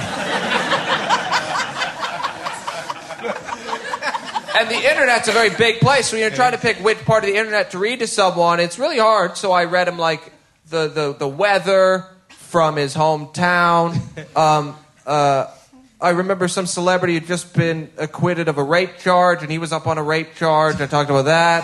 [SPEAKER 5] And the internet's a very big place, so when you're trying to pick which part of the internet to read to someone, it's really hard. So I read him, like, the, the, the weather from his hometown. Um, uh, I remember some celebrity had just been acquitted of a rape charge, and he was up on a rape charge. I talked about that.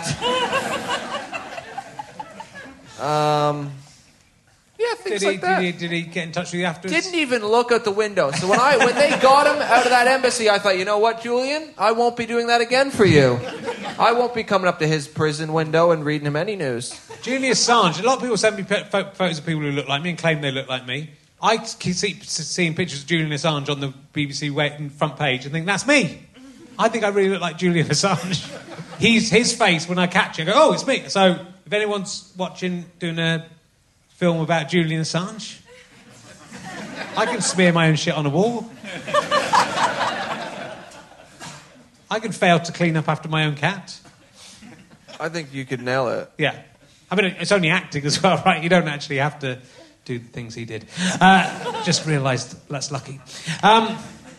[SPEAKER 5] Um... Yeah, things
[SPEAKER 4] did he,
[SPEAKER 5] like that.
[SPEAKER 4] Did he, did he get in touch with you afterwards?
[SPEAKER 5] Didn't even look out the window. So when I when they got him out of that embassy, I thought, you know what, Julian? I won't be doing that again for you. I won't be coming up to his prison window and reading him any news.
[SPEAKER 4] Julian Assange. A lot of people send me photos of people who look like me and claim they look like me. I keep seeing pictures of Julian Assange on the B B C front page and think, that's me. I think I really look like Julian Assange. He's his face when I catch him. I go, oh, it's me. So if anyone's watching, doing a film about Julian Assange, I can smear my own shit on a wall. I can fail to clean up after my own cat.
[SPEAKER 5] I think you could nail it.
[SPEAKER 4] Yeah. I mean, it's only acting as well, right? You don't actually have to do the things he did. Uh, just realised that's lucky. Um,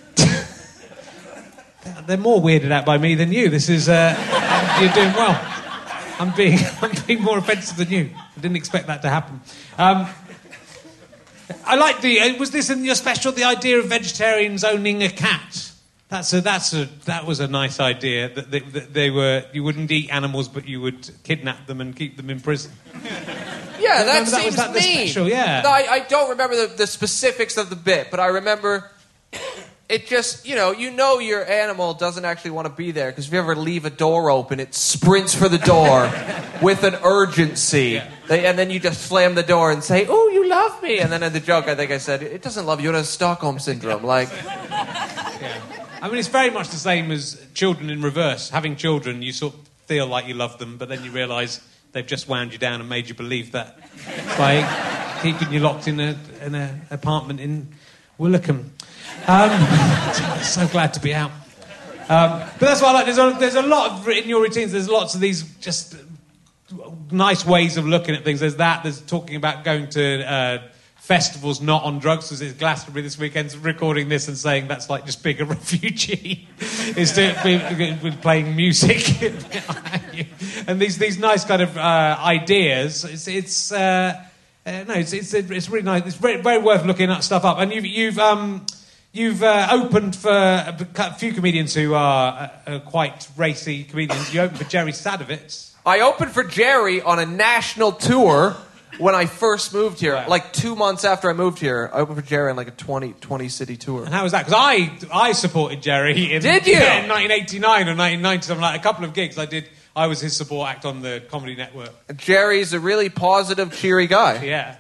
[SPEAKER 4] they're more weirded out by me than you. This is... Uh, you're doing well. I'm being, I'm being more offensive than you. I didn't expect that to happen. Um, I like the... Was this in your special, the idea of vegetarians owning a cat? That's a, that's a, that was a nice idea, that they, that they were... You wouldn't eat animals, but you would kidnap them and keep them in prison.
[SPEAKER 5] Yeah, that
[SPEAKER 4] that,
[SPEAKER 5] seems
[SPEAKER 4] was that
[SPEAKER 5] mean.
[SPEAKER 4] The special, yeah.
[SPEAKER 5] No, I, I don't remember the, the specifics of the bit, but I remember... It just, you know, you know your animal doesn't actually want to be there, because if you ever leave a door open, it sprints for the door with an urgency. Yeah. They, and then you just slam the door and say, oh, you love me. And then in the joke, I think I said, it doesn't love you, it has Stockholm Syndrome. Like,
[SPEAKER 4] yeah. I mean, it's very much the same as children in reverse. Having children, you sort of feel like you love them, but then you realise they've just wound you down and made you believe that by keeping you locked in a in an apartment in Willicombe. Um, so glad to be out. Um, but that's why I like. There's a, there's a lot of in your routines. There's lots of these just nice ways of looking at things. There's that. There's talking about going to uh, festivals not on drugs. There's Glastonbury this weekend, recording this and saying that's like just being a refugee. is to be, be playing music and these these nice kind of uh, ideas. It's it's uh, uh, no, it's it's it's really nice. It's very, very worth looking at stuff up. And you've you've um. You've uh, opened for a few comedians who are uh, uh, quite racy comedians. You opened for Jerry Sadowitz.
[SPEAKER 5] I opened for Jerry on a national tour when I first moved here.
[SPEAKER 4] Wow.
[SPEAKER 5] Like two months after I moved here, I opened for Jerry on like a twenty, twenty city tour.
[SPEAKER 4] And how was that? Because I, I supported Jerry in,
[SPEAKER 5] did you?
[SPEAKER 4] Yeah, in nineteen eighty-nine or nineteen ninety, something like a couple of gigs I did. I was his support act on the Comedy Network.
[SPEAKER 5] Jerry's a really positive, cheery guy.
[SPEAKER 4] Yeah.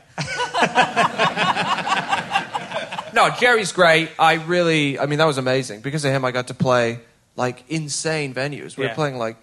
[SPEAKER 5] No, Jerry's great. I really, I mean, that was amazing. Because of him, I got to play, like, insane venues. We
[SPEAKER 4] yeah.
[SPEAKER 5] were playing, like,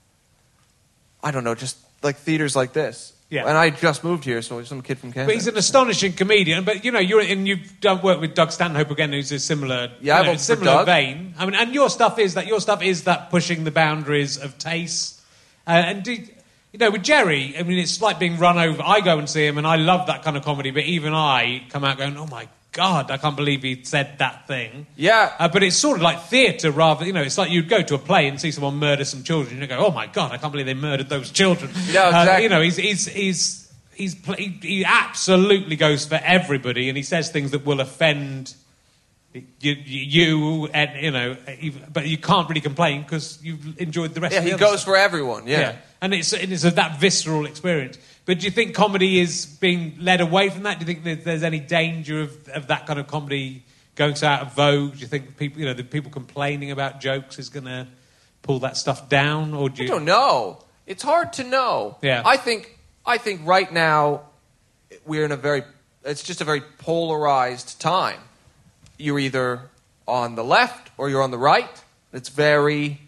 [SPEAKER 5] I don't know, just, like, theaters like this.
[SPEAKER 4] Yeah.
[SPEAKER 5] And I just moved here, so some kid from Canada.
[SPEAKER 4] But he's an astonishing comedian. But, you know, you're and you've done work with Doug Stanhope again, who's a similar,
[SPEAKER 5] yeah,
[SPEAKER 4] you know,
[SPEAKER 5] I've
[SPEAKER 4] similar
[SPEAKER 5] Doug.
[SPEAKER 4] vein. I mean, and your stuff is that, your stuff is that pushing the boundaries of taste. Uh, and, do, you know, with Jerry, I mean, it's like being run over. I go and see him, and I love that kind of comedy, but even I come out going, oh, my God, I can't believe he said that thing.
[SPEAKER 5] Yeah.
[SPEAKER 4] Uh, but it's sort of like theatre rather, you know, it's like you'd go to a play and see someone murder some children and you go, oh my God, I can't believe they murdered those children.
[SPEAKER 5] Yeah, exactly.
[SPEAKER 4] Uh, you know, he's, he's, he's, he's, he, he absolutely goes for everybody and he says things that will offend you, you and, you know, but you can't really complain because you've enjoyed the rest
[SPEAKER 5] yeah,
[SPEAKER 4] of the
[SPEAKER 5] he
[SPEAKER 4] other
[SPEAKER 5] goes
[SPEAKER 4] stuff.
[SPEAKER 5] for everyone, yeah.
[SPEAKER 4] yeah. And it's, and it's a, that visceral experience. But do you think comedy is being led away from that? Do you think that there's any danger of, of that kind of comedy going so out of vogue? Do you think people, you know, the people complaining about jokes is going to pull that stuff down? Or do you...
[SPEAKER 5] I don't know. It's hard to know.
[SPEAKER 4] Yeah.
[SPEAKER 5] I think, I think right now we're in a very, it's just a very polarized time. You're either on the left or you're on the right. It's very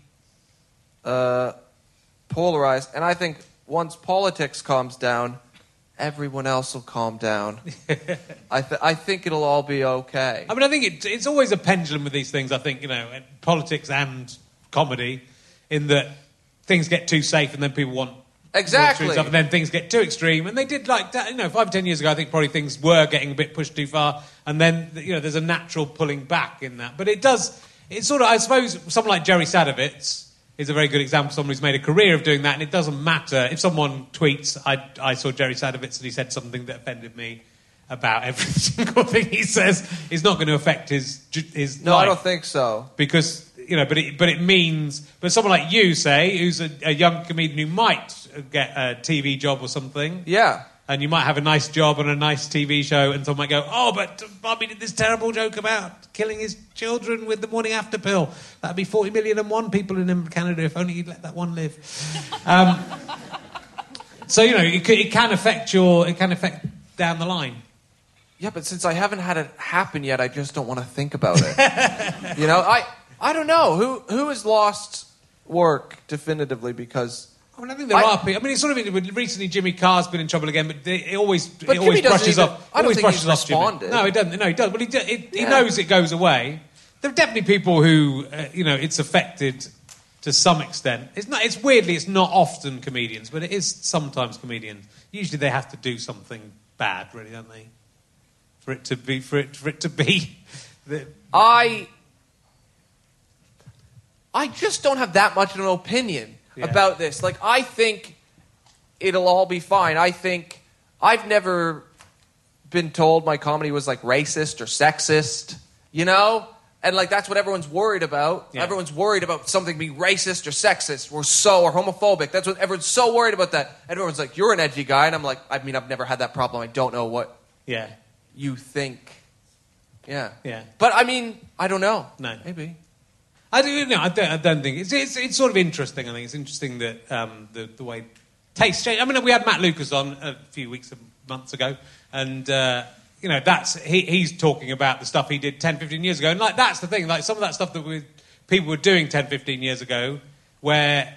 [SPEAKER 5] uh, polarized. And I think once politics calms down, everyone else will calm down. I, th- I think it'll all be okay.
[SPEAKER 4] I mean, I think it, it's always a pendulum with these things, I think, you know, politics and comedy, in that things get too safe and then people want...
[SPEAKER 5] Exactly.
[SPEAKER 4] Stuff, and then things get too extreme. And they did, like, you know, five or ten years ago, I think probably things were getting a bit pushed too far. And then, you know, there's a natural pulling back in that. But it does... It's sort of, I suppose, someone like Jerry Sadowitz is a very good example of someone who's made a career of doing that, and it doesn't matter. If someone tweets, I, I saw Jerry Sadowitz and he said something that offended me about every single thing he says, is not going to affect his his
[SPEAKER 5] No,
[SPEAKER 4] life.
[SPEAKER 5] I don't think so.
[SPEAKER 4] Because, you know, but it, but it means... But someone like you, say, who's a, a young comedian who might get a T V job or something...
[SPEAKER 5] Yeah.
[SPEAKER 4] And you might have a nice job on a nice T V show, and someone might go, oh, but Bobby did this terrible joke about killing his children with the morning after pill. That'd be forty million and one people in Canada if only you'd let that one live. um, so, you know, it, it can affect your... It can affect down the line.
[SPEAKER 5] Yeah, but since I haven't had it happen yet, I just don't want to think about it. You know, I I don't know. Who who has lost work definitively because...
[SPEAKER 4] I mean, I think there
[SPEAKER 5] I,
[SPEAKER 4] are people. I mean, it's sort of recently Jimmy Carr's been in trouble again, but it always
[SPEAKER 5] but
[SPEAKER 4] it always
[SPEAKER 5] Jimmy
[SPEAKER 4] brushes
[SPEAKER 5] even,
[SPEAKER 4] off.
[SPEAKER 5] I don't
[SPEAKER 4] always
[SPEAKER 5] think
[SPEAKER 4] brushes
[SPEAKER 5] he's
[SPEAKER 4] off Jimmy.
[SPEAKER 5] responded.
[SPEAKER 4] No, he doesn't. No, he doesn't. But he, it,
[SPEAKER 5] yeah.
[SPEAKER 4] he knows it goes away. There are definitely people who, uh, you know, it's affected to some extent. It's not. It's weirdly, it's not often comedians, but it is sometimes comedians. Usually, they have to do something bad, really, don't they? For it to be, for it, for it to be. The...
[SPEAKER 5] I, I just don't have that much of an opinion
[SPEAKER 4] Yeah.
[SPEAKER 5] about this. Like, I think it'll all be fine. I think I've never been told my comedy was like racist or sexist, you know? And like that's what everyone's worried about.
[SPEAKER 4] Yeah.
[SPEAKER 5] Everyone's worried about something being racist or sexist or so or homophobic. That's what everyone's so worried about that. Everyone's like, you're an edgy guy. And I'm like, I mean, I've never had that problem. I don't know what
[SPEAKER 4] Yeah.
[SPEAKER 5] you think. Yeah.
[SPEAKER 4] Yeah.
[SPEAKER 5] But I mean, I don't know.
[SPEAKER 4] No.
[SPEAKER 5] Maybe.
[SPEAKER 4] I don't know. I don't, I don't think it's, it's it's sort of interesting. I think it's interesting that um, the the way tastes change. I mean, we had Matt Lucas on a few weeks, months ago, and uh, you know that's he, he's talking about the stuff he did ten, fifteen years ago, and like that's the thing. Like some of that stuff that we, people were doing ten, fifteen years ago, where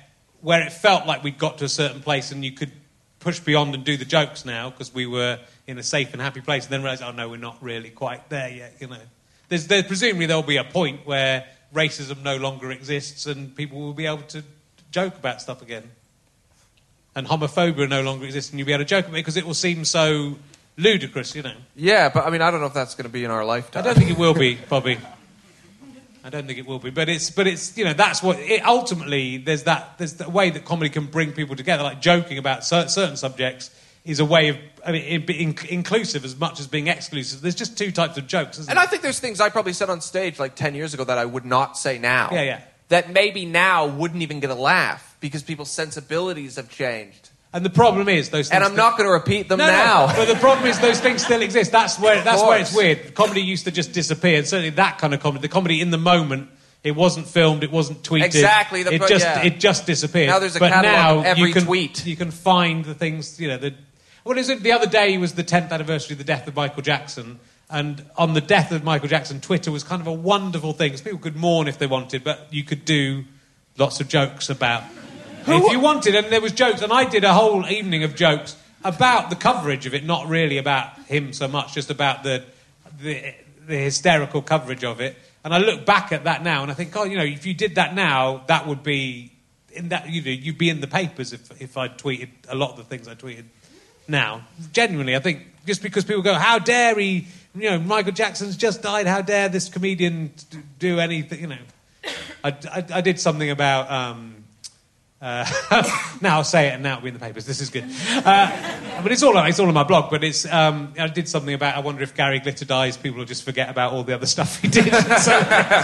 [SPEAKER 4] where it felt like we'd got to a certain place and you could push beyond and do the jokes now because we were in a safe and happy place, and then realise, oh no, we're not really quite there yet, you know. There's, there's presumably there'll be a point where racism no longer exists and people will be able to joke about stuff again. And homophobia no longer exists and you'll be able to joke about it because it will seem so ludicrous, you know.
[SPEAKER 5] Yeah, but I mean, I don't know if that's going to be in our lifetime.
[SPEAKER 4] I don't think it will be, Bobby. I don't think it will be, but it's, but it's, you know, that's what it, ultimately. There's that, there's the way that comedy can bring people together. Like joking about cer- certain subjects is a way of, I mean, in, in, inclusive as much as being exclusive. There's just two types of jokes, isn't
[SPEAKER 5] and
[SPEAKER 4] there?
[SPEAKER 5] I think there's things I probably said on stage like ten years ago that I would not say now.
[SPEAKER 4] Yeah, yeah.
[SPEAKER 5] That maybe now wouldn't even get a laugh because people's sensibilities have changed.
[SPEAKER 4] And the problem is those things...
[SPEAKER 5] And I'm not going to repeat them
[SPEAKER 4] no,
[SPEAKER 5] now.
[SPEAKER 4] No, but the problem is those things still exist. That's where that's where it's weird. Comedy used to just disappear. And certainly that kind of comedy, the comedy in the moment, it wasn't filmed, it wasn't tweeted.
[SPEAKER 5] Exactly. The,
[SPEAKER 4] it just
[SPEAKER 5] yeah.
[SPEAKER 4] it just disappeared.
[SPEAKER 5] Now there's a
[SPEAKER 4] but
[SPEAKER 5] catalogue
[SPEAKER 4] now
[SPEAKER 5] of every
[SPEAKER 4] you can,
[SPEAKER 5] tweet.
[SPEAKER 4] You can find the things, you know, the... What is it? The other day was the tenth anniversary of the death of Michael Jackson. And on the death of Michael Jackson, Twitter was kind of a wonderful thing. Because people could mourn if they wanted, but you could do lots of jokes about... Who? If you wanted, and there was jokes, and I did a whole evening of jokes about the coverage of it, not really about him so much, just about the, the the hysterical coverage of it. And I look back at that now, and I think, oh, you know, if you did that now, that would be in that, you know, you'd be in the papers if if I tweeted a lot of the things I tweeted now. Genuinely, I think just because people go, how dare he? You know, Michael Jackson's just died. How dare this comedian do anything? You know, I I, I did something about. Um, Uh, now I'll say it and now it'll be in the papers. This is good. Uh, but it's all it's all on my blog. But it's um, I did something about. I wonder if Gary Glitter dies, people will just forget about all the other stuff he did. So,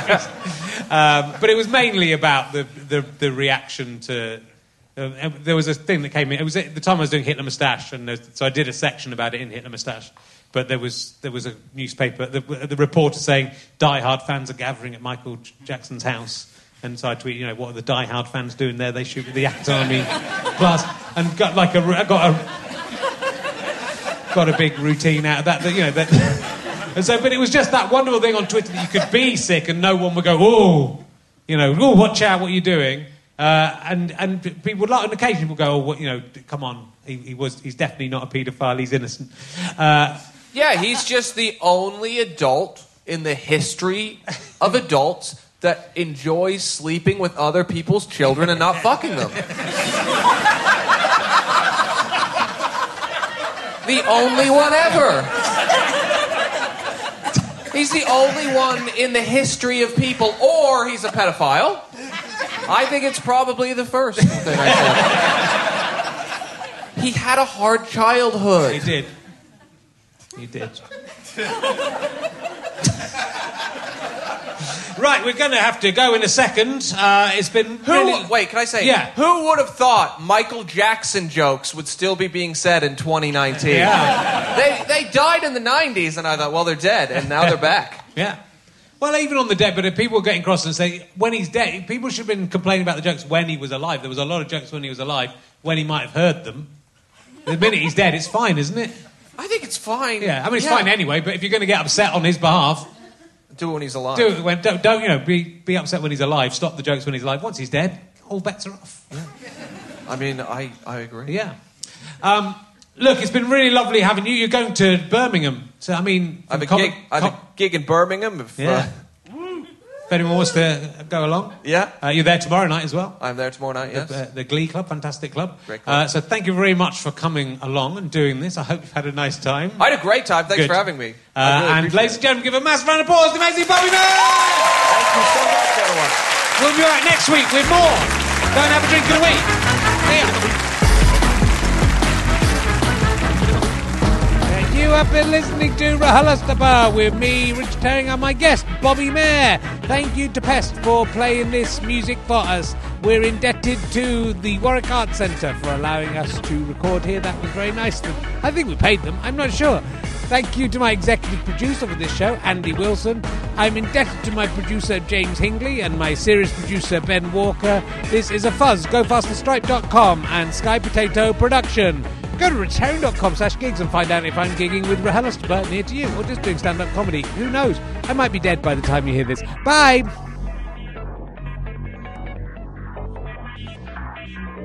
[SPEAKER 4] um, but it was mainly about the the, the reaction to. Uh, there was a thing that came in. It was at the time I was doing Hitler Moustache, and so I did a section about it in Hitler Moustache. But there was there was a newspaper, the, the reporter saying, "Die-hard fans are gathering at Michael Jackson's house." And so I tweeted, you know, what are the Die-Hard fans doing there? They shoot with the Act Army Plus, and got like a got a got a big routine out of that. that you know, that, and so, but it was just that wonderful thing on Twitter that you could be sick and no one would go, oh, you know, oh, watch out, what are you doing? Uh, and and people would like, on occasion, people go, oh, what, you know, come on, he, he was, he's definitely not a paedophile, he's innocent. Uh,
[SPEAKER 5] yeah, he's just the only adult in the history of adults that enjoys sleeping with other people's children and not fucking them. The only one ever. He's the only one in the history of people, or he's a pedophile. I think it's probably the first thing I said. He had a hard childhood.
[SPEAKER 4] He did. He did. Right, we're going to have to go in a second. Uh, it's been
[SPEAKER 5] who,
[SPEAKER 4] really...
[SPEAKER 5] Wait, can I say?
[SPEAKER 4] Yeah.
[SPEAKER 5] Who would have thought Michael Jackson jokes would still be being said in twenty nineteen?
[SPEAKER 4] Yeah.
[SPEAKER 5] They they died in the nineties, and I thought, well, they're dead, and now they're back.
[SPEAKER 4] Yeah. Well, even on the dead, but if people are getting cross and say, when he's dead, people should have been complaining about the jokes when he was alive. There was a lot of jokes when he was alive, when he might have heard them. The minute he's dead, it's fine, isn't it?
[SPEAKER 5] I think it's fine.
[SPEAKER 4] Yeah, I mean, it's
[SPEAKER 5] yeah.
[SPEAKER 4] fine anyway, but if you're going to get upset on his behalf...
[SPEAKER 5] Do it when he's alive.
[SPEAKER 4] Do it when, don't, don't, you know, be, be upset when he's alive. Stop the jokes when he's alive. Once he's dead, all bets are off. Yeah.
[SPEAKER 5] I mean, I, I agree.
[SPEAKER 4] Yeah. Um, look, it's been really lovely having you. You're going to Birmingham. So, I mean...
[SPEAKER 5] I have a,
[SPEAKER 4] com-
[SPEAKER 5] gig, I have
[SPEAKER 4] com-
[SPEAKER 5] a gig in Birmingham. If,
[SPEAKER 4] yeah.
[SPEAKER 5] Uh,
[SPEAKER 4] if anyone wants to go along.
[SPEAKER 5] Yeah.
[SPEAKER 4] Uh, you're there tomorrow night as well.
[SPEAKER 5] I'm there tomorrow night, yes.
[SPEAKER 4] The, uh, the Glee Club, fantastic club.
[SPEAKER 5] Great club.
[SPEAKER 4] Uh, so thank you very much for coming along and doing this. I hope you've had a nice time.
[SPEAKER 5] I had a great time. Thanks
[SPEAKER 4] Good.
[SPEAKER 5] for having me.
[SPEAKER 4] Uh,
[SPEAKER 5] really
[SPEAKER 4] and ladies and gentlemen, give a massive round of applause to the amazing Bobby Mann!
[SPEAKER 5] Thank you so much, everyone.
[SPEAKER 4] We'll be back next week with more. Go and have a drink of the week. See ya. You have been listening to RHLSTP with me, Rich Herring, and my guest, Bobby Mayer. Thank you to Pest for playing this music for us. We're indebted to the Warwick Arts Centre for allowing us to record here. That was very nice. I think we paid them. I'm not sure. Thank you to my executive producer for this show, Andy Wilson. I'm indebted to my producer, James Hingley, and my series producer, Ben Walker. This is a fuzz. go faster stripe dot com and Sky Potato Production. Go to rich herring dot com slash gigs and find out if I'm gigging with RHLSTP near to you, or just doing stand-up comedy. Who knows? I might be dead by the time you hear this. Bye!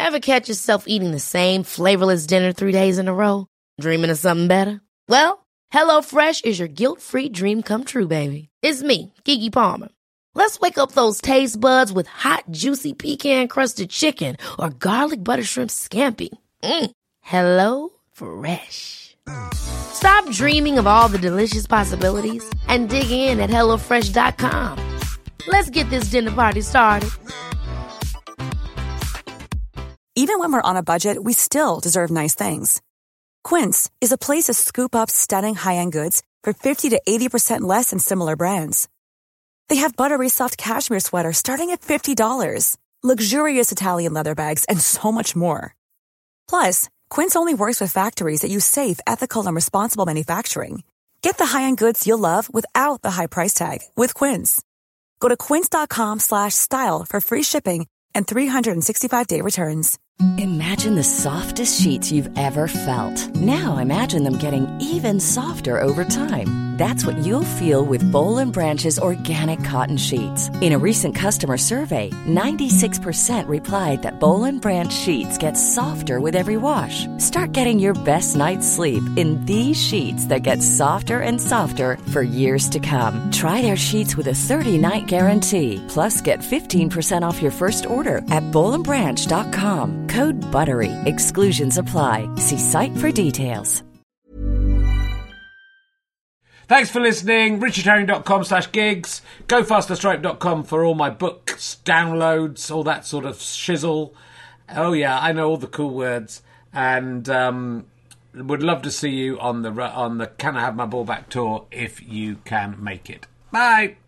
[SPEAKER 3] Ever catch yourself eating the same flavorless dinner three days in a row? Dreaming of something better? Well, HelloFresh is your guilt-free dream come true, baby. It's me, Keke Palmer. Let's wake up those taste buds with hot, juicy pecan-crusted chicken or garlic butter shrimp scampi. Mm. Hello Fresh. Stop dreaming of all the delicious possibilities and dig in at hello fresh dot com. Let's get this dinner party started.
[SPEAKER 10] Even when we're on a budget, we still deserve nice things. Quince is a place to scoop up stunning high-end goods for fifty to eighty percent less than similar brands. They have buttery soft cashmere sweaters starting at fifty dollars, luxurious Italian leather bags, and so much more. Plus, Quince only works with factories that use safe, ethical, and responsible manufacturing. Get the high-end goods you'll love without the high price tag with Quince. Go to quince.com slash style for free shipping and three sixty-five day returns.
[SPEAKER 11] Imagine the softest sheets you've ever felt. Now imagine them getting even softer over time. That's what you'll feel with Boll and Branch's organic cotton sheets. In a recent customer survey, ninety-six percent replied that Boll and Branch sheets get softer with every wash. Start getting your best night's sleep in these sheets that get softer and softer for years to come. Try their sheets with a thirty-night guarantee. Plus, get fifteen percent off your first order at boll and branch dot com. Code BUTTERY. Exclusions apply. See site for details.
[SPEAKER 1] Thanks for listening. richard herring dot com slash gigs. go faster stripe dot com for all my books, downloads, all that sort of shizzle. Oh, yeah, I know all the cool words. And um, would love to see you on the on the Can I Have My Ball Back tour if you can make it. Bye.